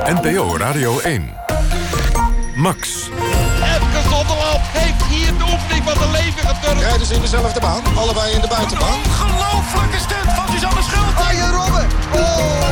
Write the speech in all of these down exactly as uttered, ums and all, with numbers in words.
N P O Radio één. Max. Epke Zonderland heeft hier de oefening van zijn leven geturnd. Rijden ze in dezelfde baan, allebei in de buitenbaan. Ongelooflijke stunt van Suzanne Schulting. Arjen Robben. Oh!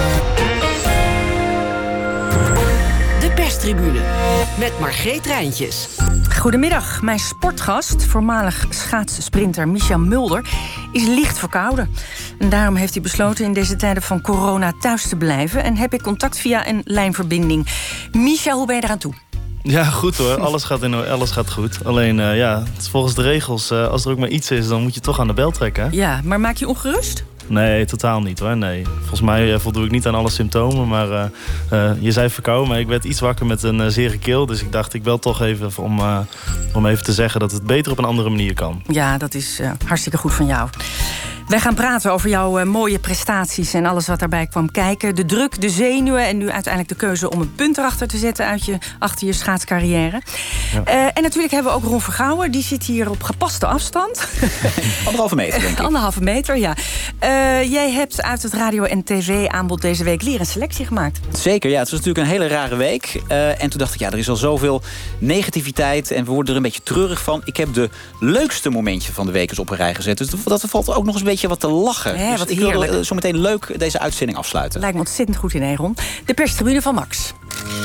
De perstribune met Margreet Rijntjes. Goedemiddag. Mijn sportgast, voormalig schaatssprinter Michel Mulder, is licht verkouden. En daarom heeft hij besloten in deze tijden van corona thuis te blijven. En heb ik contact via een lijnverbinding. Michel, hoe ben je eraan toe? Ja, goed hoor. Alles gaat, in, alles gaat goed. Alleen, uh, ja, volgens de regels, uh, als er ook maar iets is, dan moet je toch aan de bel trekken. Hè? Ja, maar maak je ongerust? Nee, totaal niet hoor. Nee. Volgens mij uh, voldoe ik niet aan alle symptomen. Maar uh, uh, je zei verkouden, maar ik werd iets wakker met een uh, zere keel. Dus ik dacht, ik bel toch even om, uh, om even te zeggen dat het beter op een andere manier kan. Ja, dat is uh, hartstikke goed van jou. Wij gaan praten over jouw uh, mooie prestaties en alles wat daarbij kwam kijken. De druk, de zenuwen en nu uiteindelijk de keuze om een punt erachter te zetten uit je, achter je schaatscarrière. Ja. Uh, en natuurlijk hebben we ook Ron Vergouwen. Die zit hier op gepaste afstand. Anderhalve meter, denk ik. Anderhalve meter, ja. Uh, jij hebt uit het radio- en tv-aanbod deze week leren selectie gemaakt. Zeker, ja. Het was natuurlijk een hele rare week. Uh, en toen dacht ik, ja, er is al zoveel negativiteit en we worden er een beetje treurig van. Ik heb de leukste momentje van de week eens op een rij gezet. Dus dat valt ook nog eens een beetje wat te lachen. Hè, dus wat ik heerlijk. wil uh, zo meteen leuk deze uitzending afsluiten. Lijkt me ontzettend goed in, Ron. De perstribune van Max.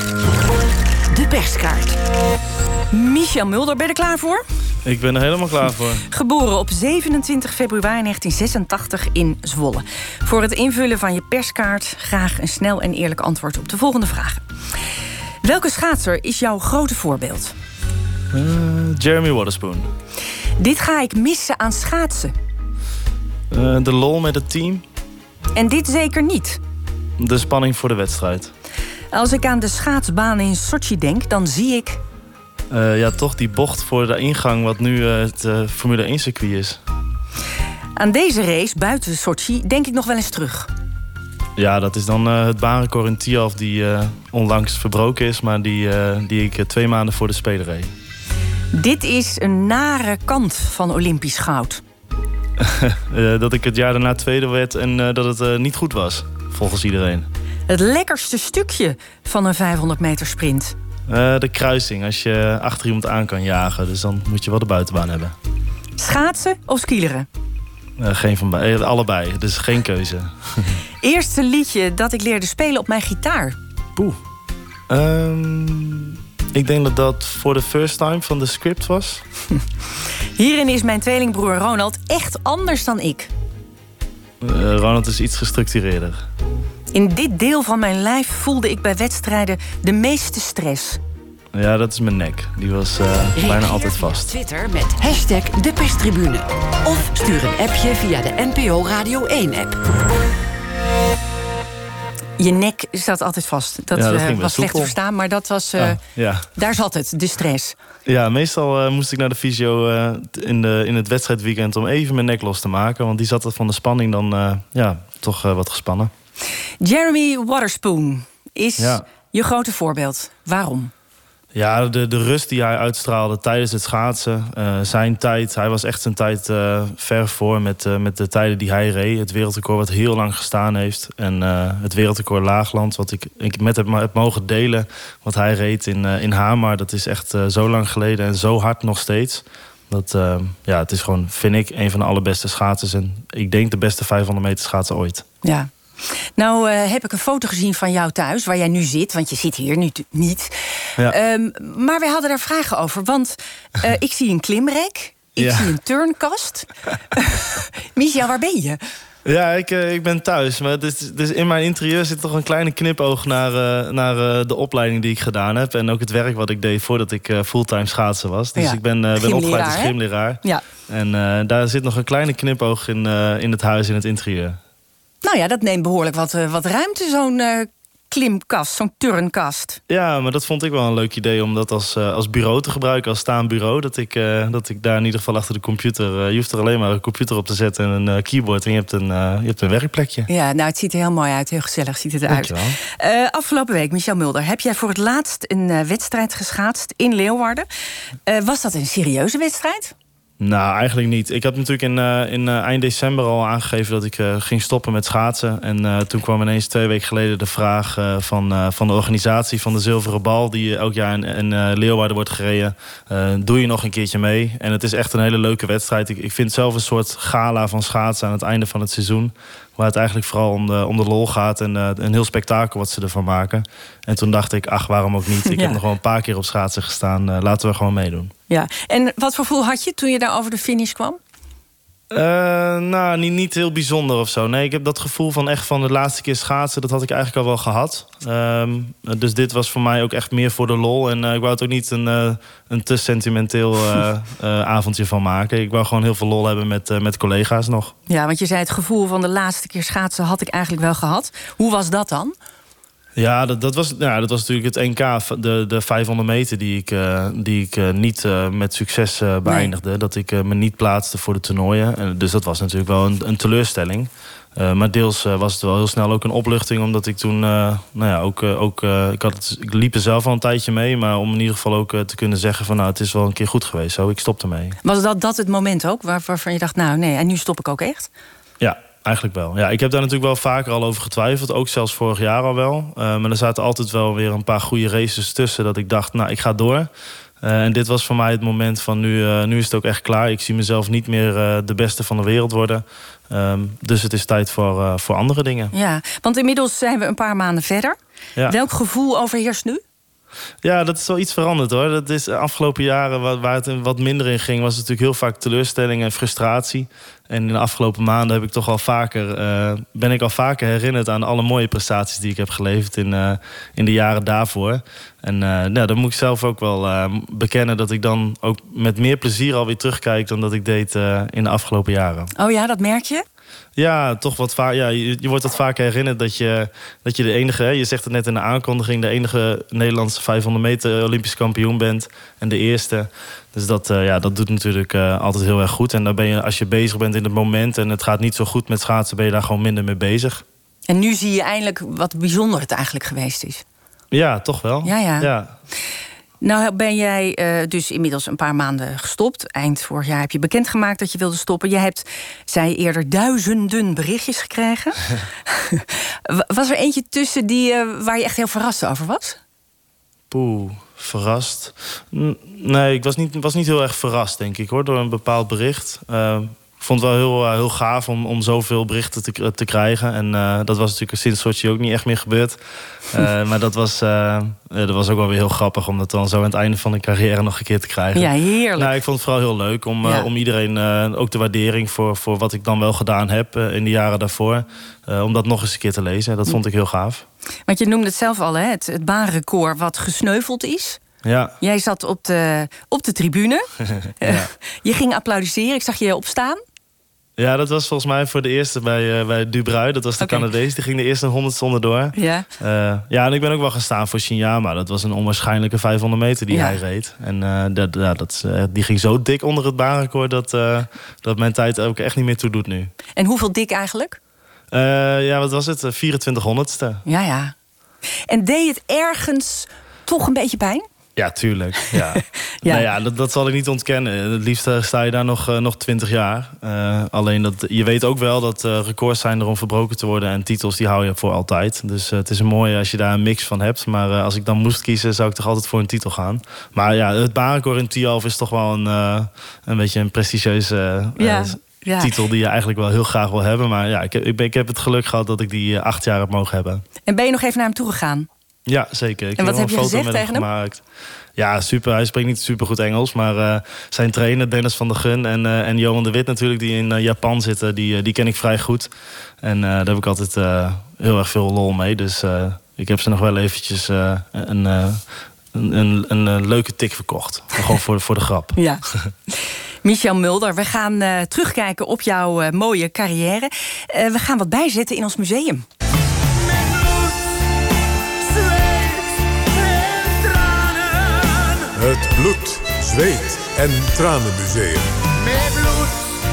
De perskaart. Michel Mulder, ben je er klaar voor? Ik ben er helemaal klaar voor. Geboren op zevenentwintig februari negentien zesentachtig in Zwolle. Voor het invullen van je perskaart graag een snel en eerlijk antwoord op de volgende vragen. Welke schaatser is jouw grote voorbeeld? Uh, Jeremy Waterspoon. Dit ga ik missen aan schaatsen. Uh, de lol met het team. En dit zeker niet. De spanning voor de wedstrijd. Als ik aan de schaatsbaan in Sochi denk, dan zie ik... Uh, ja, toch die bocht voor de ingang wat nu uh, het uh, Formule één circuit is. Aan deze race, buiten Sochi, denk ik nog wel eens terug. Ja, dat is dan uh, het baanrecord in Tialf die uh, onlangs verbroken is, maar die, uh, die ik uh, twee maanden voor de Spelen reed. Dit is een nare kant van Olympisch goud. uh, dat ik het jaar daarna tweede werd en uh, dat het uh, niet goed was, volgens iedereen. Het lekkerste stukje van een vijfhonderd meter sprint. Uh, de kruising, als je achter iemand aan kan jagen. Dus dan moet je wel de buitenbaan hebben. Schaatsen of skileren? Uh, geen van beide, allebei. Dus geen keuze. Eerste liedje dat ik leerde spelen op mijn gitaar. Poeh. Um, ik denk dat dat For the First Time van The Script was. Hierin is mijn tweelingbroer Ronald echt anders dan ik. Uh, Ronald is iets gestructureerder. In dit deel van mijn lijf voelde ik bij wedstrijden de meeste stress. Ja, dat is mijn nek. Die was uh, bijna altijd vast. Twitter met hashtag de perstribune. Of stuur een appje via de N P O Radio één app. Je nek zat altijd vast. Dat, ja, dat uh, was slecht te soepel. verstaan, maar dat was, uh, ah, ja. daar zat het, de stress. Ja, meestal uh, moest ik naar de fysio uh, in, de, in het wedstrijdweekend om even mijn nek los te maken. Want die zat er van de spanning dan uh, ja, toch uh, wat gespannen. Jeremy Waterspoon is ja. je grote voorbeeld. Waarom? Ja, de, de rust die hij uitstraalde tijdens het schaatsen. Uh, zijn tijd, hij was echt zijn tijd uh, ver voor met, uh, met de tijden die hij reed. Het wereldrecord wat heel lang gestaan heeft. En uh, het wereldrecord Laagland, wat ik, ik met hem heb mogen delen. Wat hij reed in, uh, in Hamar, dat is echt uh, zo lang geleden en zo hard nog steeds. Dat, uh, ja, het is gewoon, vind ik, een van de allerbeste schaatsers. En ik denk de beste vijfhonderd meter schaatser ooit. Ja. Nou uh, heb ik een foto gezien van jou thuis, waar jij nu zit. Want je zit hier nu niet. Ja. Um, maar wij hadden daar vragen over. Want uh, ik zie een klimrek. Ik ja. zie een turnkast. Michel, waar ben je? Ja, ik, uh, ik ben thuis. Maar dus, dus in mijn interieur zit toch een kleine knipoog naar, uh, naar uh, de opleiding die ik gedaan heb. En ook het werk wat ik deed voordat ik uh, fulltime schaatser was. Dus ja. ik ben, uh, ben opgeleid als gymleraar. Ja. En uh, daar zit nog een kleine knipoog in, uh, in het huis, in het interieur. Nou ja, dat neemt behoorlijk wat, uh, wat ruimte, zo'n uh, klimkast, zo'n turnkast. Ja, maar dat vond ik wel een leuk idee om dat als, uh, als bureau te gebruiken, als staanbureau. Dat ik, uh, dat ik daar in ieder geval achter de computer... Uh, je hoeft er alleen maar een computer op te zetten en een uh, keyboard en je hebt een, uh, je hebt een werkplekje. Ja, nou, het ziet er heel mooi uit, heel gezellig ziet het eruit. Uh, afgelopen week, Michel Mulder, heb jij voor het laatst een uh, wedstrijd geschaatst in Leeuwarden. Uh, was dat een serieuze wedstrijd? Nou, eigenlijk niet. Ik had natuurlijk in, uh, in uh, eind december al aangegeven dat ik uh, ging stoppen met schaatsen. En uh, toen kwam ineens twee weken geleden de vraag uh, van, uh, van de organisatie van de Zilveren Bal, die elk jaar in, in uh, Leeuwarden wordt gereden. Uh, doe je nog een keertje mee? En het is echt een hele leuke wedstrijd. Ik, ik vind zelf een soort gala van schaatsen aan het einde van het seizoen. Waar het eigenlijk vooral om de, om de lol gaat en uh, een heel spektakel wat ze ervan maken. En toen dacht ik, ach, waarom ook niet? Ik ja. heb nog wel een paar keer op schaatsen gestaan. Uh, laten we gewoon meedoen. Ja, en wat voor gevoel had je toen je daar over de finish kwam? Uh, nou, niet, niet heel bijzonder of zo. Nee, ik heb dat gevoel van echt van de laatste keer schaatsen, dat had ik eigenlijk al wel gehad. Um, dus dit was voor mij ook echt meer voor de lol. En uh, ik wou het ook niet een, uh, een te sentimenteel uh, uh, avondje van maken. Ik wou gewoon heel veel lol hebben met, uh, met collega's nog. Ja, want je zei het gevoel van de laatste keer schaatsen had ik eigenlijk wel gehad. Hoe was dat dan? Ja, dat, dat, was, ja, dat was natuurlijk het N K, de, de vijfhonderd meter die ik, uh, die ik uh, niet uh, met succes uh, beëindigde. Nee. Dat ik uh, me niet plaatste voor de toernooien. En dus dat was natuurlijk wel een, een teleurstelling. Uh, maar deels uh, was het wel heel snel ook een opluchting, omdat ik toen, uh, nou ja, ook, uh, ook uh, ik, had het, ik liep er zelf al een tijdje mee, maar om in ieder geval ook uh, te kunnen zeggen van, nou, het is wel een keer goed geweest, zo, ik stop ermee. Was dat, dat het moment ook, waar, waarvan je dacht, nou nee, en nu stop ik ook echt? Ja. Eigenlijk wel. Ja, ik heb daar natuurlijk wel vaker al over getwijfeld. Ook zelfs vorig jaar al wel. Uh, maar er zaten altijd wel weer een paar goede races tussen. Dat ik dacht, nou, ik ga door. Uh, en dit was voor mij het moment van nu, uh, nu is het ook echt klaar. Ik zie mezelf niet meer uh, de beste van de wereld worden. Um, dus het is tijd voor, uh, voor andere dingen. Ja, want inmiddels zijn we een paar maanden verder. Ja. Welk gevoel overheerst nu? Ja, dat is wel iets veranderd hoor. Dat is de afgelopen jaren waar het wat minder in ging, was het natuurlijk heel vaak teleurstelling en frustratie. En in de afgelopen maanden heb ik toch al vaker, uh, ben ik al vaker herinnerd aan alle mooie prestaties die ik heb geleverd in, uh, in de jaren daarvoor. En uh, nou, dan moet ik zelf ook wel uh, bekennen dat ik dan ook met meer plezier alweer terugkijk dan dat ik deed uh, in de afgelopen jaren. Oh ja, dat merk je? Ja, toch wat vaak. Ja, je, je wordt wat vaker herinnerd dat je, dat je de enige, hè, je zegt het net in de aankondiging, de enige Nederlandse vijfhonderd meter Olympisch kampioen bent. En de eerste. Dus dat, uh, ja, dat doet natuurlijk uh, altijd heel erg goed. En dan ben je, als je bezig bent in het moment en het gaat niet zo goed met schaatsen, ben je daar gewoon minder mee bezig. En nu zie je eindelijk wat bijzonder het eigenlijk geweest is. Ja, toch wel. Ja, ja. ja. Nou ben jij uh, dus inmiddels een paar maanden gestopt. Eind vorig jaar heb je bekendgemaakt dat je wilde stoppen. Je hebt, zei eerder, duizenden berichtjes gekregen. Was er eentje tussen die, uh, waar je echt heel verrast over was? Poeh, verrast? N- nee, ik was niet, was niet heel erg verrast, denk ik, hoor, door een bepaald bericht. Uh, Ik vond het wel heel, uh, heel gaaf om, om zoveel berichten te, te krijgen. En uh, dat was natuurlijk sinds Sochi ook niet echt meer gebeurd. Uh, maar dat was, uh, dat was ook wel weer heel grappig om dat dan zo aan het einde van de carrière nog een keer te krijgen. Ja, heerlijk. Nou, ik vond het vooral heel leuk om, ja. uh, om iedereen, uh, ook de waardering voor, voor wat ik dan wel gedaan heb uh, in de jaren daarvoor. Uh, om dat nog eens een keer te lezen. Dat vond ik heel gaaf. Want je noemde het zelf al, hè? Het, het baanrecord wat gesneuveld is. Ja. Jij zat op de, op de tribune. ja. uh, je ging applaudisseren. Ik zag je opstaan. Ja, dat was volgens mij voor de eerste bij, uh, bij Dubrui. Dat was de okay. Canadees. Die ging de eerste honderd stonden door. Ja. Uh, ja, en ik ben ook wel gaan staan voor Shinyama. Dat was een onwaarschijnlijke vijfhonderd meter die ja. hij reed. En uh, dat, ja, dat, uh, die ging zo dik onder het baanrecord dat, uh, dat mijn tijd ook echt niet meer toe doet nu. En hoeveel dik eigenlijk? Uh, ja, wat was het? vierentwintig honderdste. Ja, ja. En deed het ergens toch een beetje pijn? Ja, tuurlijk. Ja. ja. Nou ja, dat, dat zal ik niet ontkennen. Het liefst sta je daar nog, uh, nog twintig jaar. Uh, alleen dat, je weet ook wel dat uh, records zijn er om verbroken te worden. En titels die hou je voor altijd. Dus uh, het is een mooie als je daar een mix van hebt. Maar uh, als ik dan moest kiezen, zou ik toch altijd voor een titel gaan. Maar ja, het baanrecord in Tialf is toch wel een, uh, een beetje een prestigieuze uh, ja. Ja. titel die je eigenlijk wel heel graag wil hebben. Maar ja, ik heb, ik, ben, ik heb het geluk gehad dat ik die uh, acht jaar heb mogen hebben. En ben je nog even naar hem toegegaan? Ja, zeker. Ik en wat heb, heb je gezegd tegen hem? Gemaakt. Ja, super. Hij spreekt niet super goed Engels. Maar uh, zijn trainer, Dennis van der Gun en, uh, en Johan de Wit natuurlijk, die in uh, Japan zitten, die, uh, die ken ik vrij goed. En uh, daar heb ik altijd uh, heel erg veel lol mee. Dus uh, ik heb ze nog wel eventjes uh, een, uh, een, een, een, een leuke tik verkocht. Gewoon voor, voor de grap. Ja. Michel Mulder, we gaan uh, terugkijken op jouw uh, mooie carrière. Uh, we gaan wat bijzetten in ons museum. Het bloed, zweet en tranenmuseum. Met bloed,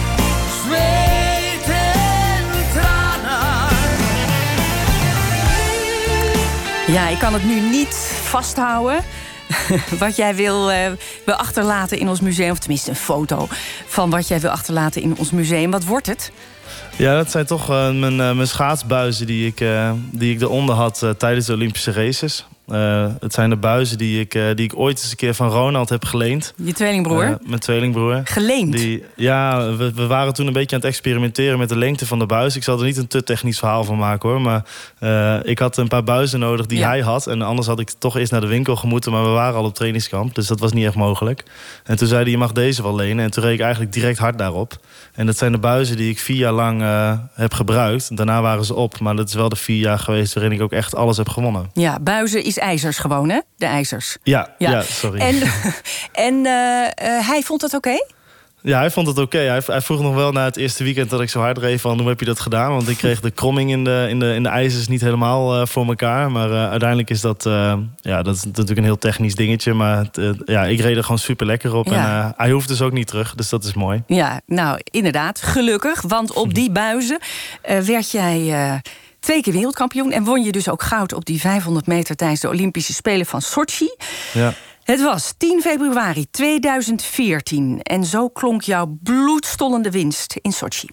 zweet en tranen. Ja, ik kan het nu niet vasthouden. wat jij wil, uh, wil achterlaten in ons museum. Of tenminste een foto van wat jij wil achterlaten in ons museum. Wat wordt het? Ja, dat zijn toch uh, mijn, uh, mijn schaatsbuizen die ik, uh, die ik eronder had uh, tijdens de Olympische races. Uh, het zijn de buizen die ik, uh, die ik ooit eens een keer van Ronald heb geleend. Je tweelingbroer? Uh, mijn tweelingbroer. Geleend? Die, ja, we, we waren toen een beetje aan het experimenteren met de lengte van de buis. Ik zal er niet een te technisch verhaal van maken hoor. Maar uh, ik had een paar buizen nodig die ja. hij had. En anders had ik toch eerst naar de winkel gemoeten. Maar we waren al op trainingskamp, dus dat was niet echt mogelijk. En toen zei hij, je mag deze wel lenen. En toen reed ik eigenlijk direct hard daarop. En dat zijn de buizen die ik vier jaar lang uh, heb gebruikt. Daarna waren ze op. Maar dat is wel de vier jaar geweest waarin ik ook echt alles heb gewonnen. Ja, buizen is ijzers gewoon, hè? De ijzers. Ja, ja. ja sorry. En, en uh, uh, hij vond dat oké? Okay? Ja, hij vond het oké. Okay. Hij, hij vroeg nog wel na het eerste weekend dat ik zo hard reed van hoe heb je dat gedaan? Want ik kreeg de kromming in de, in de, in de ijzers niet helemaal uh, voor elkaar. Maar uh, uiteindelijk is dat, uh, ja, dat is natuurlijk een heel technisch dingetje. Maar het, uh, ja, ik reed er gewoon super lekker op. Ja. En uh, hij hoeft dus ook niet terug, dus dat is mooi. Ja, nou inderdaad, gelukkig. Want op die buizen uh, werd jij... Uh, Twee keer wereldkampioen en won je dus ook goud op die vijfhonderd meter tijdens de Olympische Spelen van Sochi. Ja. Het was tien februari tweeduizend veertien en zo klonk jouw bloedstollende winst in Sochi.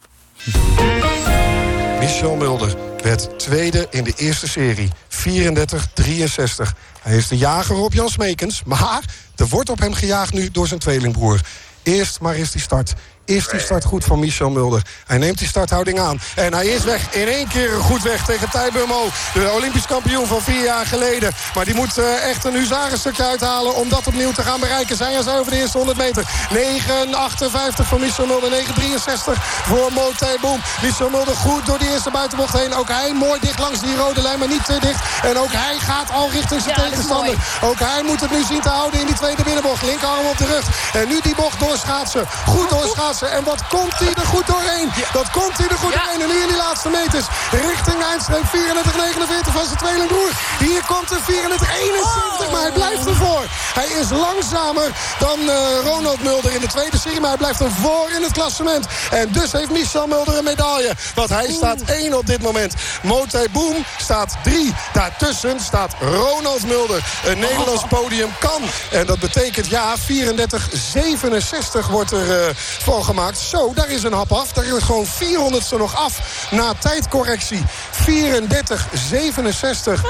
Michel Mulder werd tweede in de eerste serie, vierendertig drieënzestig. Hij is de jager op Jan Smekens, maar er wordt op hem gejaagd nu door zijn tweelingbroer. Eerst maar is die start. Is die start goed van Michel Mulder. Hij neemt die starthouding aan. En hij is weg. In één keer goed weg tegen Tijbe Mo. De Olympisch kampioen van vier jaar geleden. Maar die moet uh, echt een huzarenstukje uithalen om dat opnieuw te gaan bereiken. Zij is over de eerste honderd meter. negen achtenvijftig voor Michel Mulder. negen drieënzestig voor Motai Boom. Michel Mulder goed door die eerste buitenbocht heen. Ook hij mooi dicht langs die rode lijn, maar niet te dicht. En ook hij gaat al richting zijn ja, tegenstander. Ook hij moet het nu zien te houden in die tweede binnenbocht. Linkerarm op de rug. En nu die bocht doorschaatsen. Goed doorschaatsen. En wat komt hij er goed doorheen? Dat komt hij er goed ja. doorheen. En nu in die laatste meters. Richting eindstreep vierendertig negenenveertig van zijn tweelingbroer. Hier komt er vierendertig eenenzeventig. Oh. Maar hij blijft ervoor. Hij is langzamer dan uh, Ronald Mulder in de tweede serie. Maar hij blijft ervoor in het klassement. En dus heeft Michel Mulder een medaille. Want hij staat één op dit moment. Motai Boom staat drie. Daartussen staat Ronald Mulder. Een Nederlands podium kan. En dat betekent ja, vierendertig zevenenzestig wordt er uh, voor gemaakt. Zo, daar is een hap af. Daar is gewoon vierhonderdste nog af na tijdcorrectie. vierendertig zevenenzestig.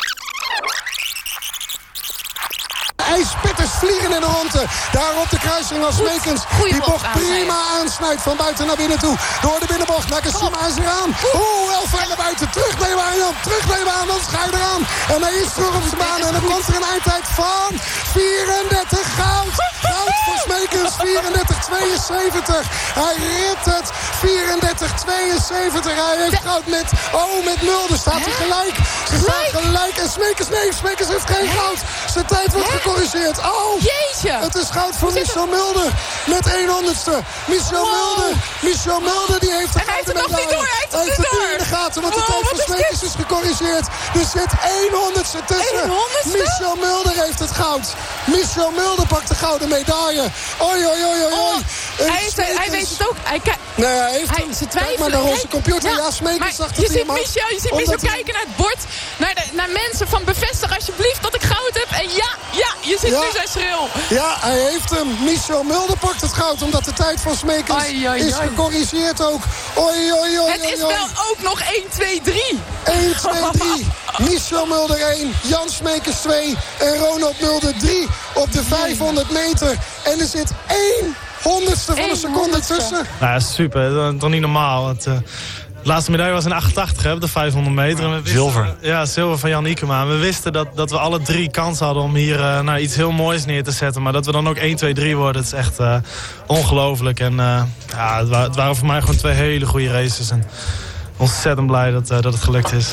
IJspitters vliegen in de ronde. Daar op de kruising als Smekens. Die bocht prima aansnijdt van buiten naar binnen toe. Door de binnenbocht. Nakashima is eraan. Oeh, wel ver naar buiten. Terugnemen aan Jan. Terugnemen aan, dan ga je eraan. En hij is terug op zijn baan. En dan komt er een eindtijd van vierendertig goud. Goud voor Smekens. vierendertig tweeënzeventig. Hij redt het. vierendertig tweeënzeventig. Hij heeft goud met... Oh, met Mulder staat hij gelijk. Ze staan gelijk. En Smekens, nee, Smekens heeft geen goud. Zijn tijd wordt gecorrigeerd. Oh, jeetje. Het is goud voor Michel Mulder. Met één honderdste. Michel wow. Mulder. Michel Mulder die heeft de en hij heeft het nog niet door. Hij heeft het, heeft het nu in de gaten. Want wow, de tijd van Smekens is gecorrigeerd. Er zit één honderdste tussen. honderdste? Michel Mulder heeft het goud. Michel Mulder pakt de gouden medaille. Oi, oi, oi, oi. Oh, hij, heeft, hij weet het ook. Hij, nee, hij heeft hij, hem. Ze twijfelen. Kijk maar naar onze computer. Ja, ja Smekens zag dat je ziet Michel, je ziet Michel kijken naar het bord. Naar, de, naar mensen van bevestig alsjeblieft dat ik goud heb. En ja, ja, je ziet ja. nu zijn schreeuw. Ja, hij heeft hem. Michel Mulder pakt het goud. Omdat de tijd van Smekens ai, ai, is ai. gecorrigeerd ook. Oi, oi, oi, het oi, is oi. wel ook nog één, twee, drie. één, twee, drie. Michel Mulder één. Jan Smekens twee. En Ronald Mulder drie op de vijfhonderd meter. En er zit één honderdste van een seconde tussen. Nou ja, super. Dat is toch niet normaal. Het, uh... De laatste medaille was in achtentachtig, hè, op de vijfhonderd meter. En we wisten, zilver. Ja, zilver van Jan Ikema. En we wisten dat, dat we alle drie kans hadden om hier uh, nou, iets heel moois neer te zetten. Maar dat we dan ook één, twee, drie worden, dat is echt uh, ongelooflijk. En uh, ja, het, wa het waren voor mij gewoon twee hele goede races. En ontzettend blij dat, uh, dat het gelukt is.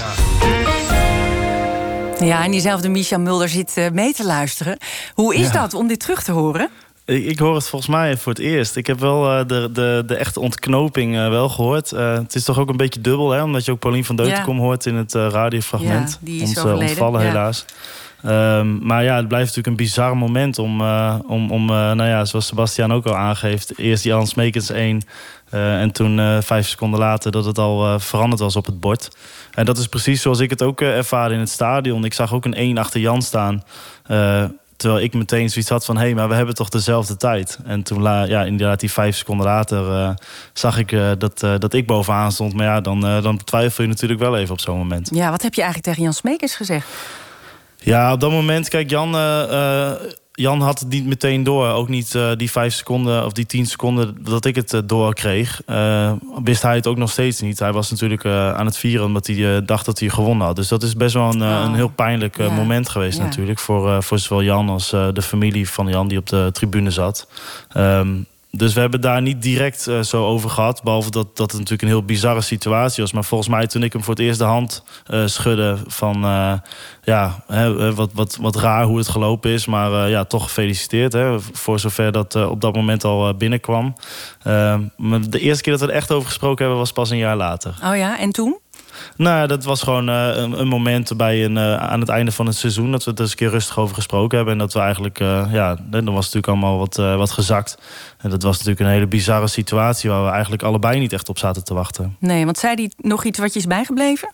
Ja, en diezelfde Michel Mulder zit uh, mee te luisteren. Hoe is ja. dat om dit terug te horen? Ik, ik hoor het volgens mij voor het eerst. Ik heb wel uh, de, de, de echte ontknoping uh, wel gehoord. Uh, het is toch ook een beetje dubbel, hè? Omdat je ook Paulien van Deutenkom ja. hoort in het uh, radiofragment. Ja, die is Ons, uh, overleden. ontvallen ja. helaas. Um, maar ja, het blijft natuurlijk een bizar moment om, uh, om, om uh, nou ja, zoals Sebastiaan ook al aangeeft, eerst Jan Smekens één uh, en toen uh, vijf seconden later dat het al uh, veranderd was op het bord. En dat is precies zoals ik het ook uh, ervaarde in het stadion. Ik zag ook een één achter Jan staan. Uh, terwijl ik meteen zoiets had van... hé, hey, maar we hebben toch dezelfde tijd. En toen, la, ja, inderdaad, die vijf seconden later... Uh, zag ik uh, dat, uh, dat ik bovenaan stond. Maar ja, dan, uh, dan twijfel je natuurlijk wel even op zo'n moment. Ja, wat heb je eigenlijk tegen Jan Smeekens gezegd? Ja, op dat moment, kijk, Jan... Uh, uh, Jan had het niet meteen door. Ook niet uh, die vijf seconden of die tien seconden dat ik het uh, doorkreeg. Uh, wist hij het ook nog steeds niet. Hij was natuurlijk uh, aan het vieren omdat hij uh, dacht dat hij gewonnen had. Dus dat is best wel een, uh, oh. een heel pijnlijk uh, ja. moment geweest ja. natuurlijk. Voor, uh, voor zowel Jan als uh, de familie van Jan die op de tribune zat. Um, Dus we hebben daar niet direct uh, zo over gehad. Behalve dat, dat het natuurlijk een heel bizarre situatie was. Maar volgens mij toen ik hem voor het eerst de hand uh, schudde... van uh, ja, hè, wat, wat, wat raar hoe het gelopen is. Maar uh, ja, toch gefeliciteerd. Hè, voor zover dat uh, op dat moment al uh, binnenkwam. Uh, maar de eerste keer dat we er echt over gesproken hebben... was pas een jaar later. Oh ja, en toen? Nou, dat was gewoon uh, een, een moment bij een, uh, aan het einde van het seizoen... dat we het eens een keer rustig over gesproken hebben. En dat we eigenlijk, uh, ja, dan was het natuurlijk allemaal wat, uh, wat gezakt. En dat was natuurlijk een hele bizarre situatie... waar we eigenlijk allebei niet echt op zaten te wachten. Nee, want zei hij nog iets wat je is bijgebleven?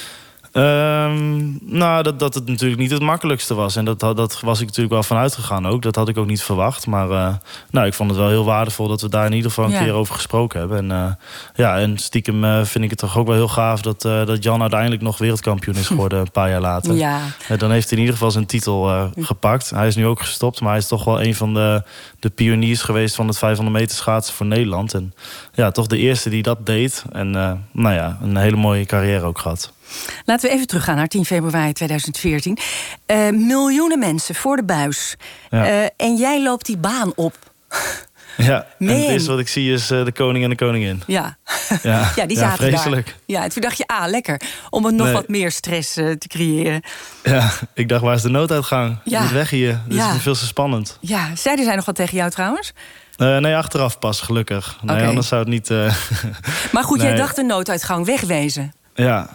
Um, nou, dat, dat het natuurlijk niet het makkelijkste was. En dat, dat was ik natuurlijk wel van uitgegaan ook. Dat had ik ook niet verwacht. Maar uh, nou, ik vond het wel heel waardevol dat we daar in ieder geval een ja. keer over gesproken hebben. En, uh, ja, en stiekem uh, vind ik het toch ook wel heel gaaf dat, uh, dat Jan uiteindelijk nog wereldkampioen is geworden een paar jaar later. Ja. Uh, dan heeft hij in ieder geval zijn titel uh, gepakt. Hij is nu ook gestopt, maar hij is toch wel een van de, de pioniers geweest van het vijfhonderd meter schaatsen voor Nederland. En ja, toch de eerste die dat deed. En uh, nou ja, een hele mooie carrière ook gehad. Laten we even teruggaan naar tien februari tweeduizend veertien. Uh, miljoenen mensen voor de buis. Ja. Uh, en jij loopt die baan op. Ja, en het eerste wat ik zie is uh, de koning en de koningin. Ja, ja. ja die ja, zaten vreselijk. daar. Ja, en toen dacht je, ah, lekker. Om het nog nee. wat meer stress uh, te creëren. Ja, ik dacht, waar is de nooduitgang? Ja. Niet weg hier. Dit ja. is veel te spannend. Ja, zeiden zij nog wat tegen jou trouwens? Uh, nee, achteraf pas, gelukkig. Nee, okay. Anders zou het niet... Uh... Maar goed, nee. jij dacht de nooduitgang wegwezen. Ja.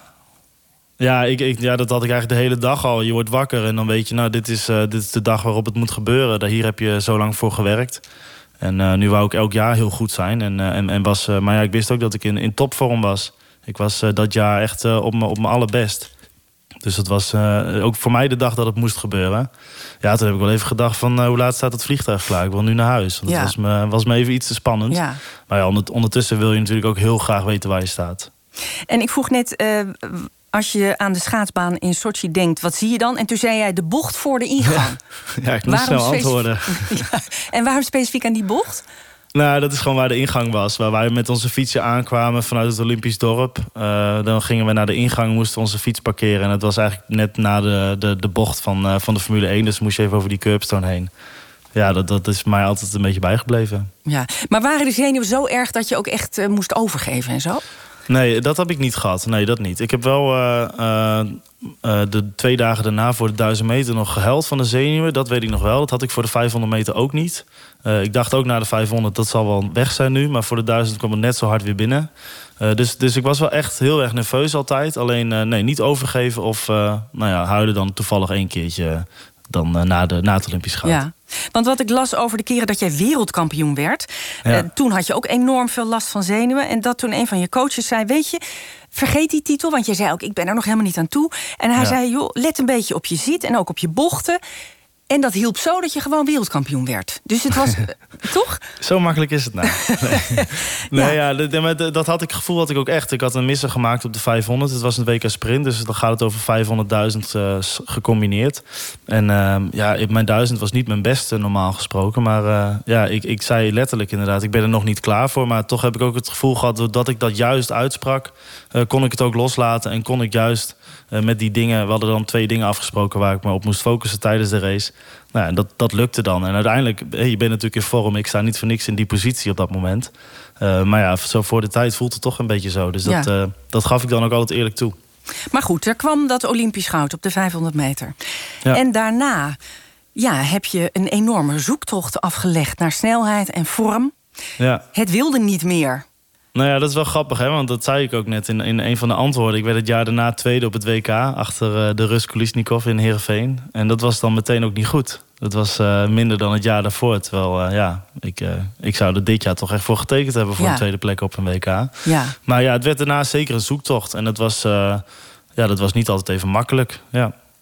Ja, ik, ik, ja, dat had ik eigenlijk de hele dag al. Je wordt wakker en dan weet je, nou, dit is, uh, dit is de dag waarop het moet gebeuren. Daar, hier heb je zo lang voor gewerkt. En uh, nu wou ik elk jaar heel goed zijn. En, uh, en, en was, uh, maar ja, ik wist ook dat ik in, in topvorm was. Ik was uh, dat jaar echt uh, op mijn op mijn allerbest. Dus dat was uh, ook voor mij de dag dat het moest gebeuren. Ja, toen heb ik wel even gedacht van uh, hoe laat staat het vliegtuig klaar? Ik wil nu naar huis. Want ja. dat was me, was me even iets te spannend. Ja. Maar ja, ondertussen wil je natuurlijk ook heel graag weten waar je staat. En ik vroeg net... Uh, als je aan de schaatsbaan in Sochi denkt, wat zie je dan? En toen zei jij de bocht voor de ingang. Ja, ja ik moest snel antwoorden. Ja, en waarom specifiek aan die bocht? Nou, dat is gewoon waar de ingang was. Waar wij met onze fietsen aankwamen vanuit het Olympisch dorp. Uh, dan gingen we naar de ingang, moesten onze fiets parkeren. En het was eigenlijk net na de, de, de bocht van, uh, van de Formule één. Dus moest je even over die curbstone heen. Ja, dat, dat is mij altijd een beetje bijgebleven. Ja, maar waren de zenuwen zo erg dat je ook echt uh, moest overgeven en zo? Nee, dat heb ik niet gehad. Nee, dat niet. Ik heb wel uh, uh, uh, de twee dagen daarna voor de duizend meter nog gehuild van de zenuwen. Dat weet ik nog wel. Dat had ik voor de vijfhonderd meter ook niet. Uh, ik dacht ook na de vijfhonderd, dat zal wel weg zijn nu. Maar voor de duizend kwam het net zo hard weer binnen. Uh, dus, dus ik was wel echt heel erg nerveus altijd. Alleen uh, nee, niet overgeven of uh, nou ja, huilen dan toevallig één keertje dan uh, na, de, na het Olympisch goud. Ja. Want wat ik las over de keren dat jij wereldkampioen werd... Ja. Uh, toen had je ook enorm veel last van zenuwen. En dat toen een van je coaches zei, weet je, vergeet die titel. Want jij zei ook, ik ben er nog helemaal niet aan toe. En hij ja. zei, joh, let een beetje op je zit en ook op je bochten. En dat hielp zo dat je gewoon wereldkampioen werd. Dus het was, toch? Zo makkelijk is het nou. Nee, nee ja. ja dat, dat had ik gevoel had ik ook echt. Ik had een misser gemaakt op de vijfhonderd. Het was een W K sprint, dus dan gaat het over vijfhonderdduizend uh, gecombineerd. En uh, ja, mijn duizend was niet mijn beste normaal gesproken. Maar uh, ja, ik, ik zei letterlijk inderdaad, ik ben er nog niet klaar voor. Maar toch heb ik ook het gevoel gehad, doordat ik dat juist uitsprak... Uh, kon ik het ook loslaten en kon ik juist uh, met die dingen... We hadden dan twee dingen afgesproken waar ik me op moest focussen tijdens de race... Nou, en dat, dat lukte dan. En uiteindelijk, hey, je bent natuurlijk in vorm. Ik sta niet voor niks in die positie op dat moment. Uh, maar ja, zo voor de tijd voelt het toch een beetje zo. Dus dat, ja. uh, dat gaf ik dan ook altijd eerlijk toe. Maar goed, er kwam dat Olympisch goud op de vijfhonderd meter. Ja. En daarna ja, heb je een enorme zoektocht afgelegd naar snelheid en vorm. Ja. Het wilde niet meer. Nou ja, dat is wel grappig, hè? Want dat zei ik ook net in, in een van de antwoorden. Ik werd het jaar daarna tweede op het W K... achter uh, de Rus Kolesnikov in Heerenveen. En dat was dan meteen ook niet goed. Dat was uh, minder dan het jaar daarvoor. Terwijl, uh, ja, ik, uh, ik zou er dit jaar toch echt voor getekend hebben... voor ja. een tweede plek op een W K. Ja. Maar ja, het werd daarna zeker een zoektocht. En dat was, uh, ja, dat was niet altijd even makkelijk, ja.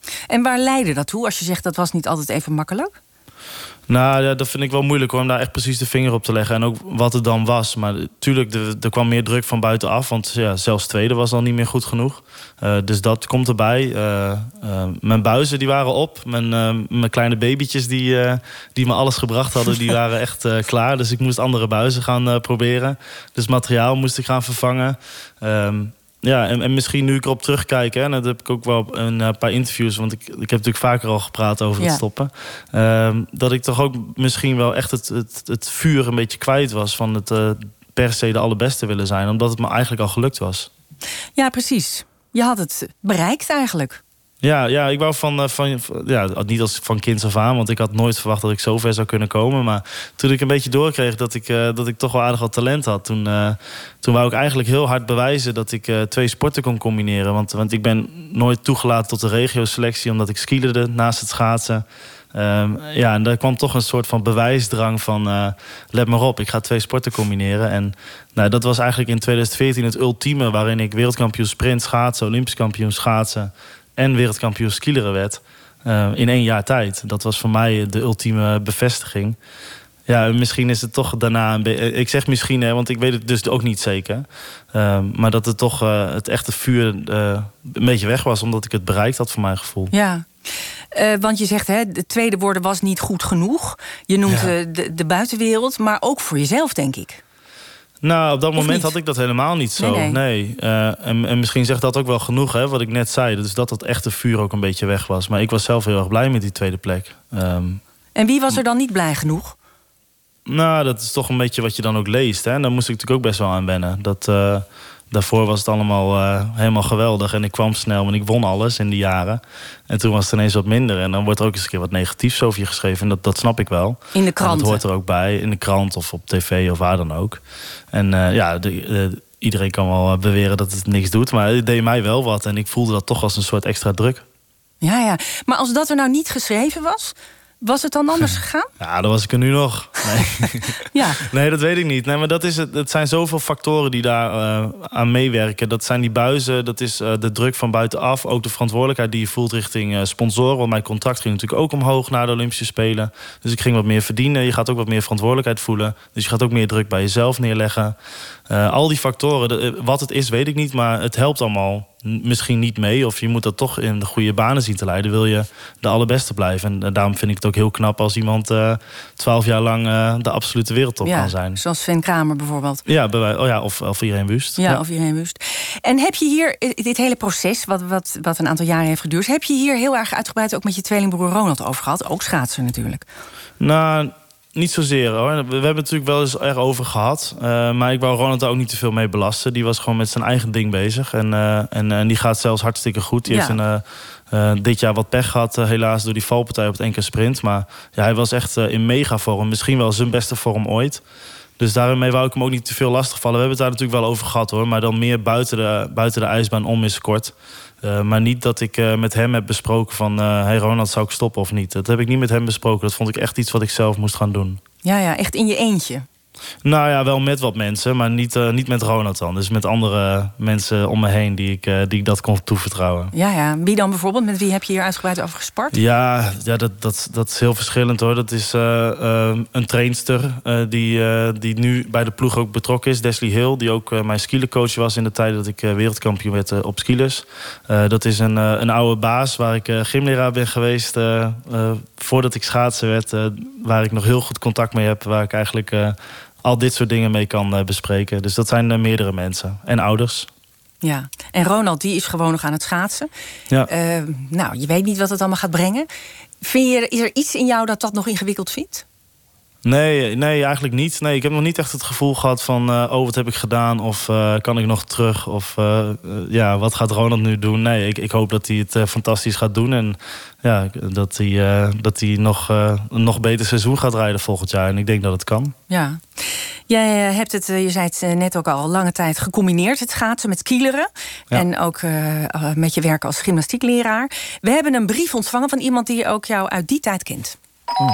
En waar leidde dat toe als je zegt dat was niet altijd even makkelijk? Nou, ja, dat vind ik wel moeilijk hoor, om daar echt precies de vinger op te leggen. En ook wat het dan was. Maar natuurlijk, er, er kwam meer druk van buitenaf. Want ja, zelfs tweede was al niet meer goed genoeg. Uh, dus dat komt erbij. Uh, uh, mijn buizen die waren op. Mijn, uh, mijn kleine babytjes die, uh, die me alles gebracht hadden, die waren echt uh, klaar. Dus ik moest andere buizen gaan uh, proberen. Dus materiaal moest ik gaan vervangen. Um, Ja, en, en misschien nu ik erop terugkijk, hè, en dat heb ik ook wel een uh, paar interviews, want ik, ik heb natuurlijk vaker al gepraat over ja. het stoppen. Uh, dat ik toch ook misschien wel echt het, het, het vuur een beetje kwijt was van het uh, per se de allerbeste willen zijn, omdat het me eigenlijk al gelukt was. Ja, precies. Je had het bereikt eigenlijk. Ja, ja, ik wou van, van, ja, niet als van kinds af aan, want ik had nooit verwacht dat ik zo ver zou kunnen komen. Maar toen ik een beetje doorkreeg dat ik, uh, dat ik toch wel aardig wat talent had, toen, uh, toen wou ik eigenlijk heel hard bewijzen dat ik uh, twee sporten kon combineren. Want, want ik ben nooit toegelaten tot de regio-selectie, omdat ik skilerde naast het schaatsen. Um, ja, en daar kwam toch een soort van bewijsdrang van, uh, let maar op, ik ga twee sporten combineren. En nou, dat was eigenlijk in twintig veertien het ultieme, waarin ik wereldkampioen sprint schaatsen, olympisch kampioen schaatsen en wereldkampioen skileren werd. Uh, in één jaar tijd. Dat was voor mij de ultieme bevestiging. Ja, misschien is het toch daarna een beetje. Ik zeg misschien, hè, want ik weet het dus ook niet zeker. Uh, maar dat het toch uh, het echte vuur uh, een beetje weg was, omdat ik het bereikt had, voor mijn gevoel. Ja. Uh, want je zegt, hè, de tweede worden was niet goed genoeg. Je noemt ja. de, de buitenwereld, maar ook voor jezelf, denk ik. Nou, op dat of moment niet? had ik dat helemaal niet zo. Nee. nee. nee. Uh, en, en misschien zegt dat ook wel genoeg, hè, wat ik net zei. Dus dat dat echte vuur ook een beetje weg was. Maar ik was zelf heel erg blij met die tweede plek. Um, en wie was er dan niet blij genoeg? Nou, dat is toch een beetje wat je dan ook leest. Hè? En daar moest ik natuurlijk ook best wel aan wennen. Dat, uh, daarvoor was het allemaal uh, helemaal geweldig. En ik kwam snel, want ik won alles in die jaren. En toen was het ineens wat minder. En dan wordt er ook eens een keer wat negatiefs over je geschreven. En dat, dat snap ik wel. In de krant. Dat hoort er ook bij. In de krant of op tv of waar dan ook. En uh, ja, de, de, iedereen kan wel beweren dat het niks doet. Maar het deed mij wel wat. En ik voelde dat toch als een soort extra druk. Ja, ja. Maar als dat er nou niet geschreven was, was het dan anders gegaan? Ja, dan was ik er nu nog. Nee, ja. nee dat weet ik niet. Nee, maar dat is het. Het zijn zoveel factoren die daar uh, aan meewerken. Dat zijn die buizen, dat is uh, de druk van buitenaf. Ook de verantwoordelijkheid die je voelt richting uh, sponsoren. Want mijn contract ging natuurlijk ook omhoog na de Olympische Spelen. Dus ik ging wat meer verdienen. Je gaat ook wat meer verantwoordelijkheid voelen. Dus je gaat ook meer druk bij jezelf neerleggen. Uh, al die factoren, de, wat het is, weet ik niet. Maar het helpt allemaal misschien niet mee. Of je moet dat toch in de goede banen zien te leiden. Wil je de allerbeste blijven. En uh, daarom vind ik het ook heel knap als iemand twaalf uh, jaar lang uh, de absolute wereldtop ja, kan zijn. Zoals Sven Kramer bijvoorbeeld. Ja, bij, oh ja of, of Irene Wust. Ja, ja, of Irene Wust. En heb je hier, dit hele proces, wat, wat, wat een aantal jaren heeft geduurd, heb je hier heel erg uitgebreid ook met je tweelingbroer Ronald over gehad? Ook schaatser natuurlijk. Nou, niet zozeer hoor. We hebben het natuurlijk wel eens erg over gehad. Uh, maar ik wou Ronald daar ook niet te veel mee belasten. Die was gewoon met zijn eigen ding bezig. En, uh, en, en die gaat zelfs hartstikke goed. Die ja. heeft een, uh, uh, dit jaar wat pech gehad, uh, helaas, door die valpartij op het N K Sprint. Maar ja, hij was echt uh, in mega vorm. Misschien wel zijn beste vorm ooit. Dus daarmee wou ik hem ook niet te veel lastigvallen. We hebben het daar natuurlijk wel over gehad hoor. Maar dan meer buiten de, buiten de ijsbaan om is kort. Uh, maar niet dat ik uh, met hem heb besproken van... Uh, hey Ronald, zou ik stoppen of niet? Dat heb ik niet met hem besproken. Dat vond ik echt iets wat ik zelf moest gaan doen. Ja, ja, echt in je eentje. Nou ja, wel met wat mensen, maar niet, uh, niet met Ronald dan. Dus met andere mensen om me heen die ik, uh, die ik dat kon toevertrouwen. Ja, ja. Wie dan bijvoorbeeld? Met wie heb je hier uitgebreid over gespart? Ja, ja dat, dat, dat is heel verschillend hoor. Dat is uh, uh, een trainster uh, die, uh, die nu bij de ploeg ook betrokken is. Deslie Hill, die ook uh, mijn skielercoach was in de tijd dat ik uh, wereldkampioen werd uh, op skielers. Uh, dat is een, uh, een oude baas waar ik uh, gymleraar ben geweest uh, uh, voordat ik schaatser werd. Uh, waar ik nog heel goed contact mee heb. Waar ik eigenlijk... Uh, al dit soort dingen mee kan uh, bespreken. Dus dat zijn uh, meerdere mensen. En ouders. Ja, en Ronald die is gewoon nog aan het schaatsen. Ja. Uh, nou, je weet niet wat het allemaal gaat brengen. Vind je, is er iets in jou dat dat nog ingewikkeld vindt? Nee, nee, eigenlijk niet. Nee, ik heb nog niet echt het gevoel gehad van... Uh, oh, wat heb ik gedaan? Of uh, kan ik nog terug? Of uh, uh, ja, wat gaat Ronald nu doen? Nee, ik, ik hoop dat hij het uh, fantastisch gaat doen. En ja, dat hij, uh, dat hij nog, uh, een nog beter seizoen gaat rijden volgend jaar. En ik denk dat het kan. Ja. Jij uh, hebt het, uh, je zei het net ook al, lange tijd gecombineerd. Het schaatsen met skileren. Ja. En ook uh, uh, met je werk als gymnastiekleraar. We hebben een brief ontvangen van iemand die ook jou uit die tijd kent. Oh.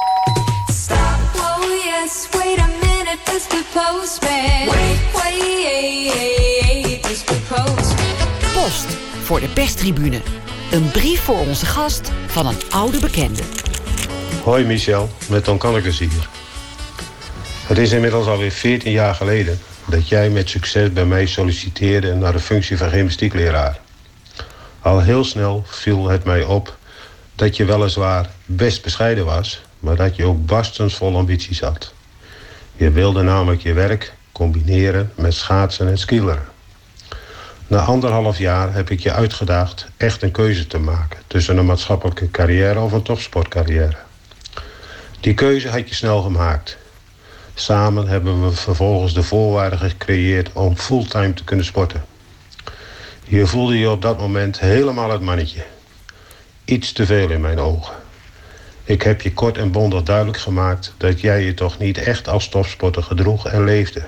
Yes, wait a minute, mister Postman. Wait, wait, mister Postman. Post voor de perstribune. Een brief voor onze gast van een oude bekende. Hoi Michel, met Toon Kannekens hier. Het is inmiddels alweer veertien jaar geleden dat jij met succes bij mij solliciteerde naar de functie van gymnastiekleraar. Al heel snel viel het mij op dat je weliswaar best bescheiden was, maar dat je ook barstensvol ambities had. Je wilde namelijk je werk combineren met schaatsen en skileren. Na anderhalf jaar heb ik je uitgedaagd echt een keuze te maken tussen een maatschappelijke carrière of een topsportcarrière. Die keuze had je snel gemaakt. Samen hebben we vervolgens de voorwaarden gecreëerd om fulltime te kunnen sporten. Je voelde je op dat moment helemaal het mannetje. Iets te veel in mijn ogen. Ik heb je kort en bondig duidelijk gemaakt dat jij je toch niet echt als topsporter gedroeg en leefde.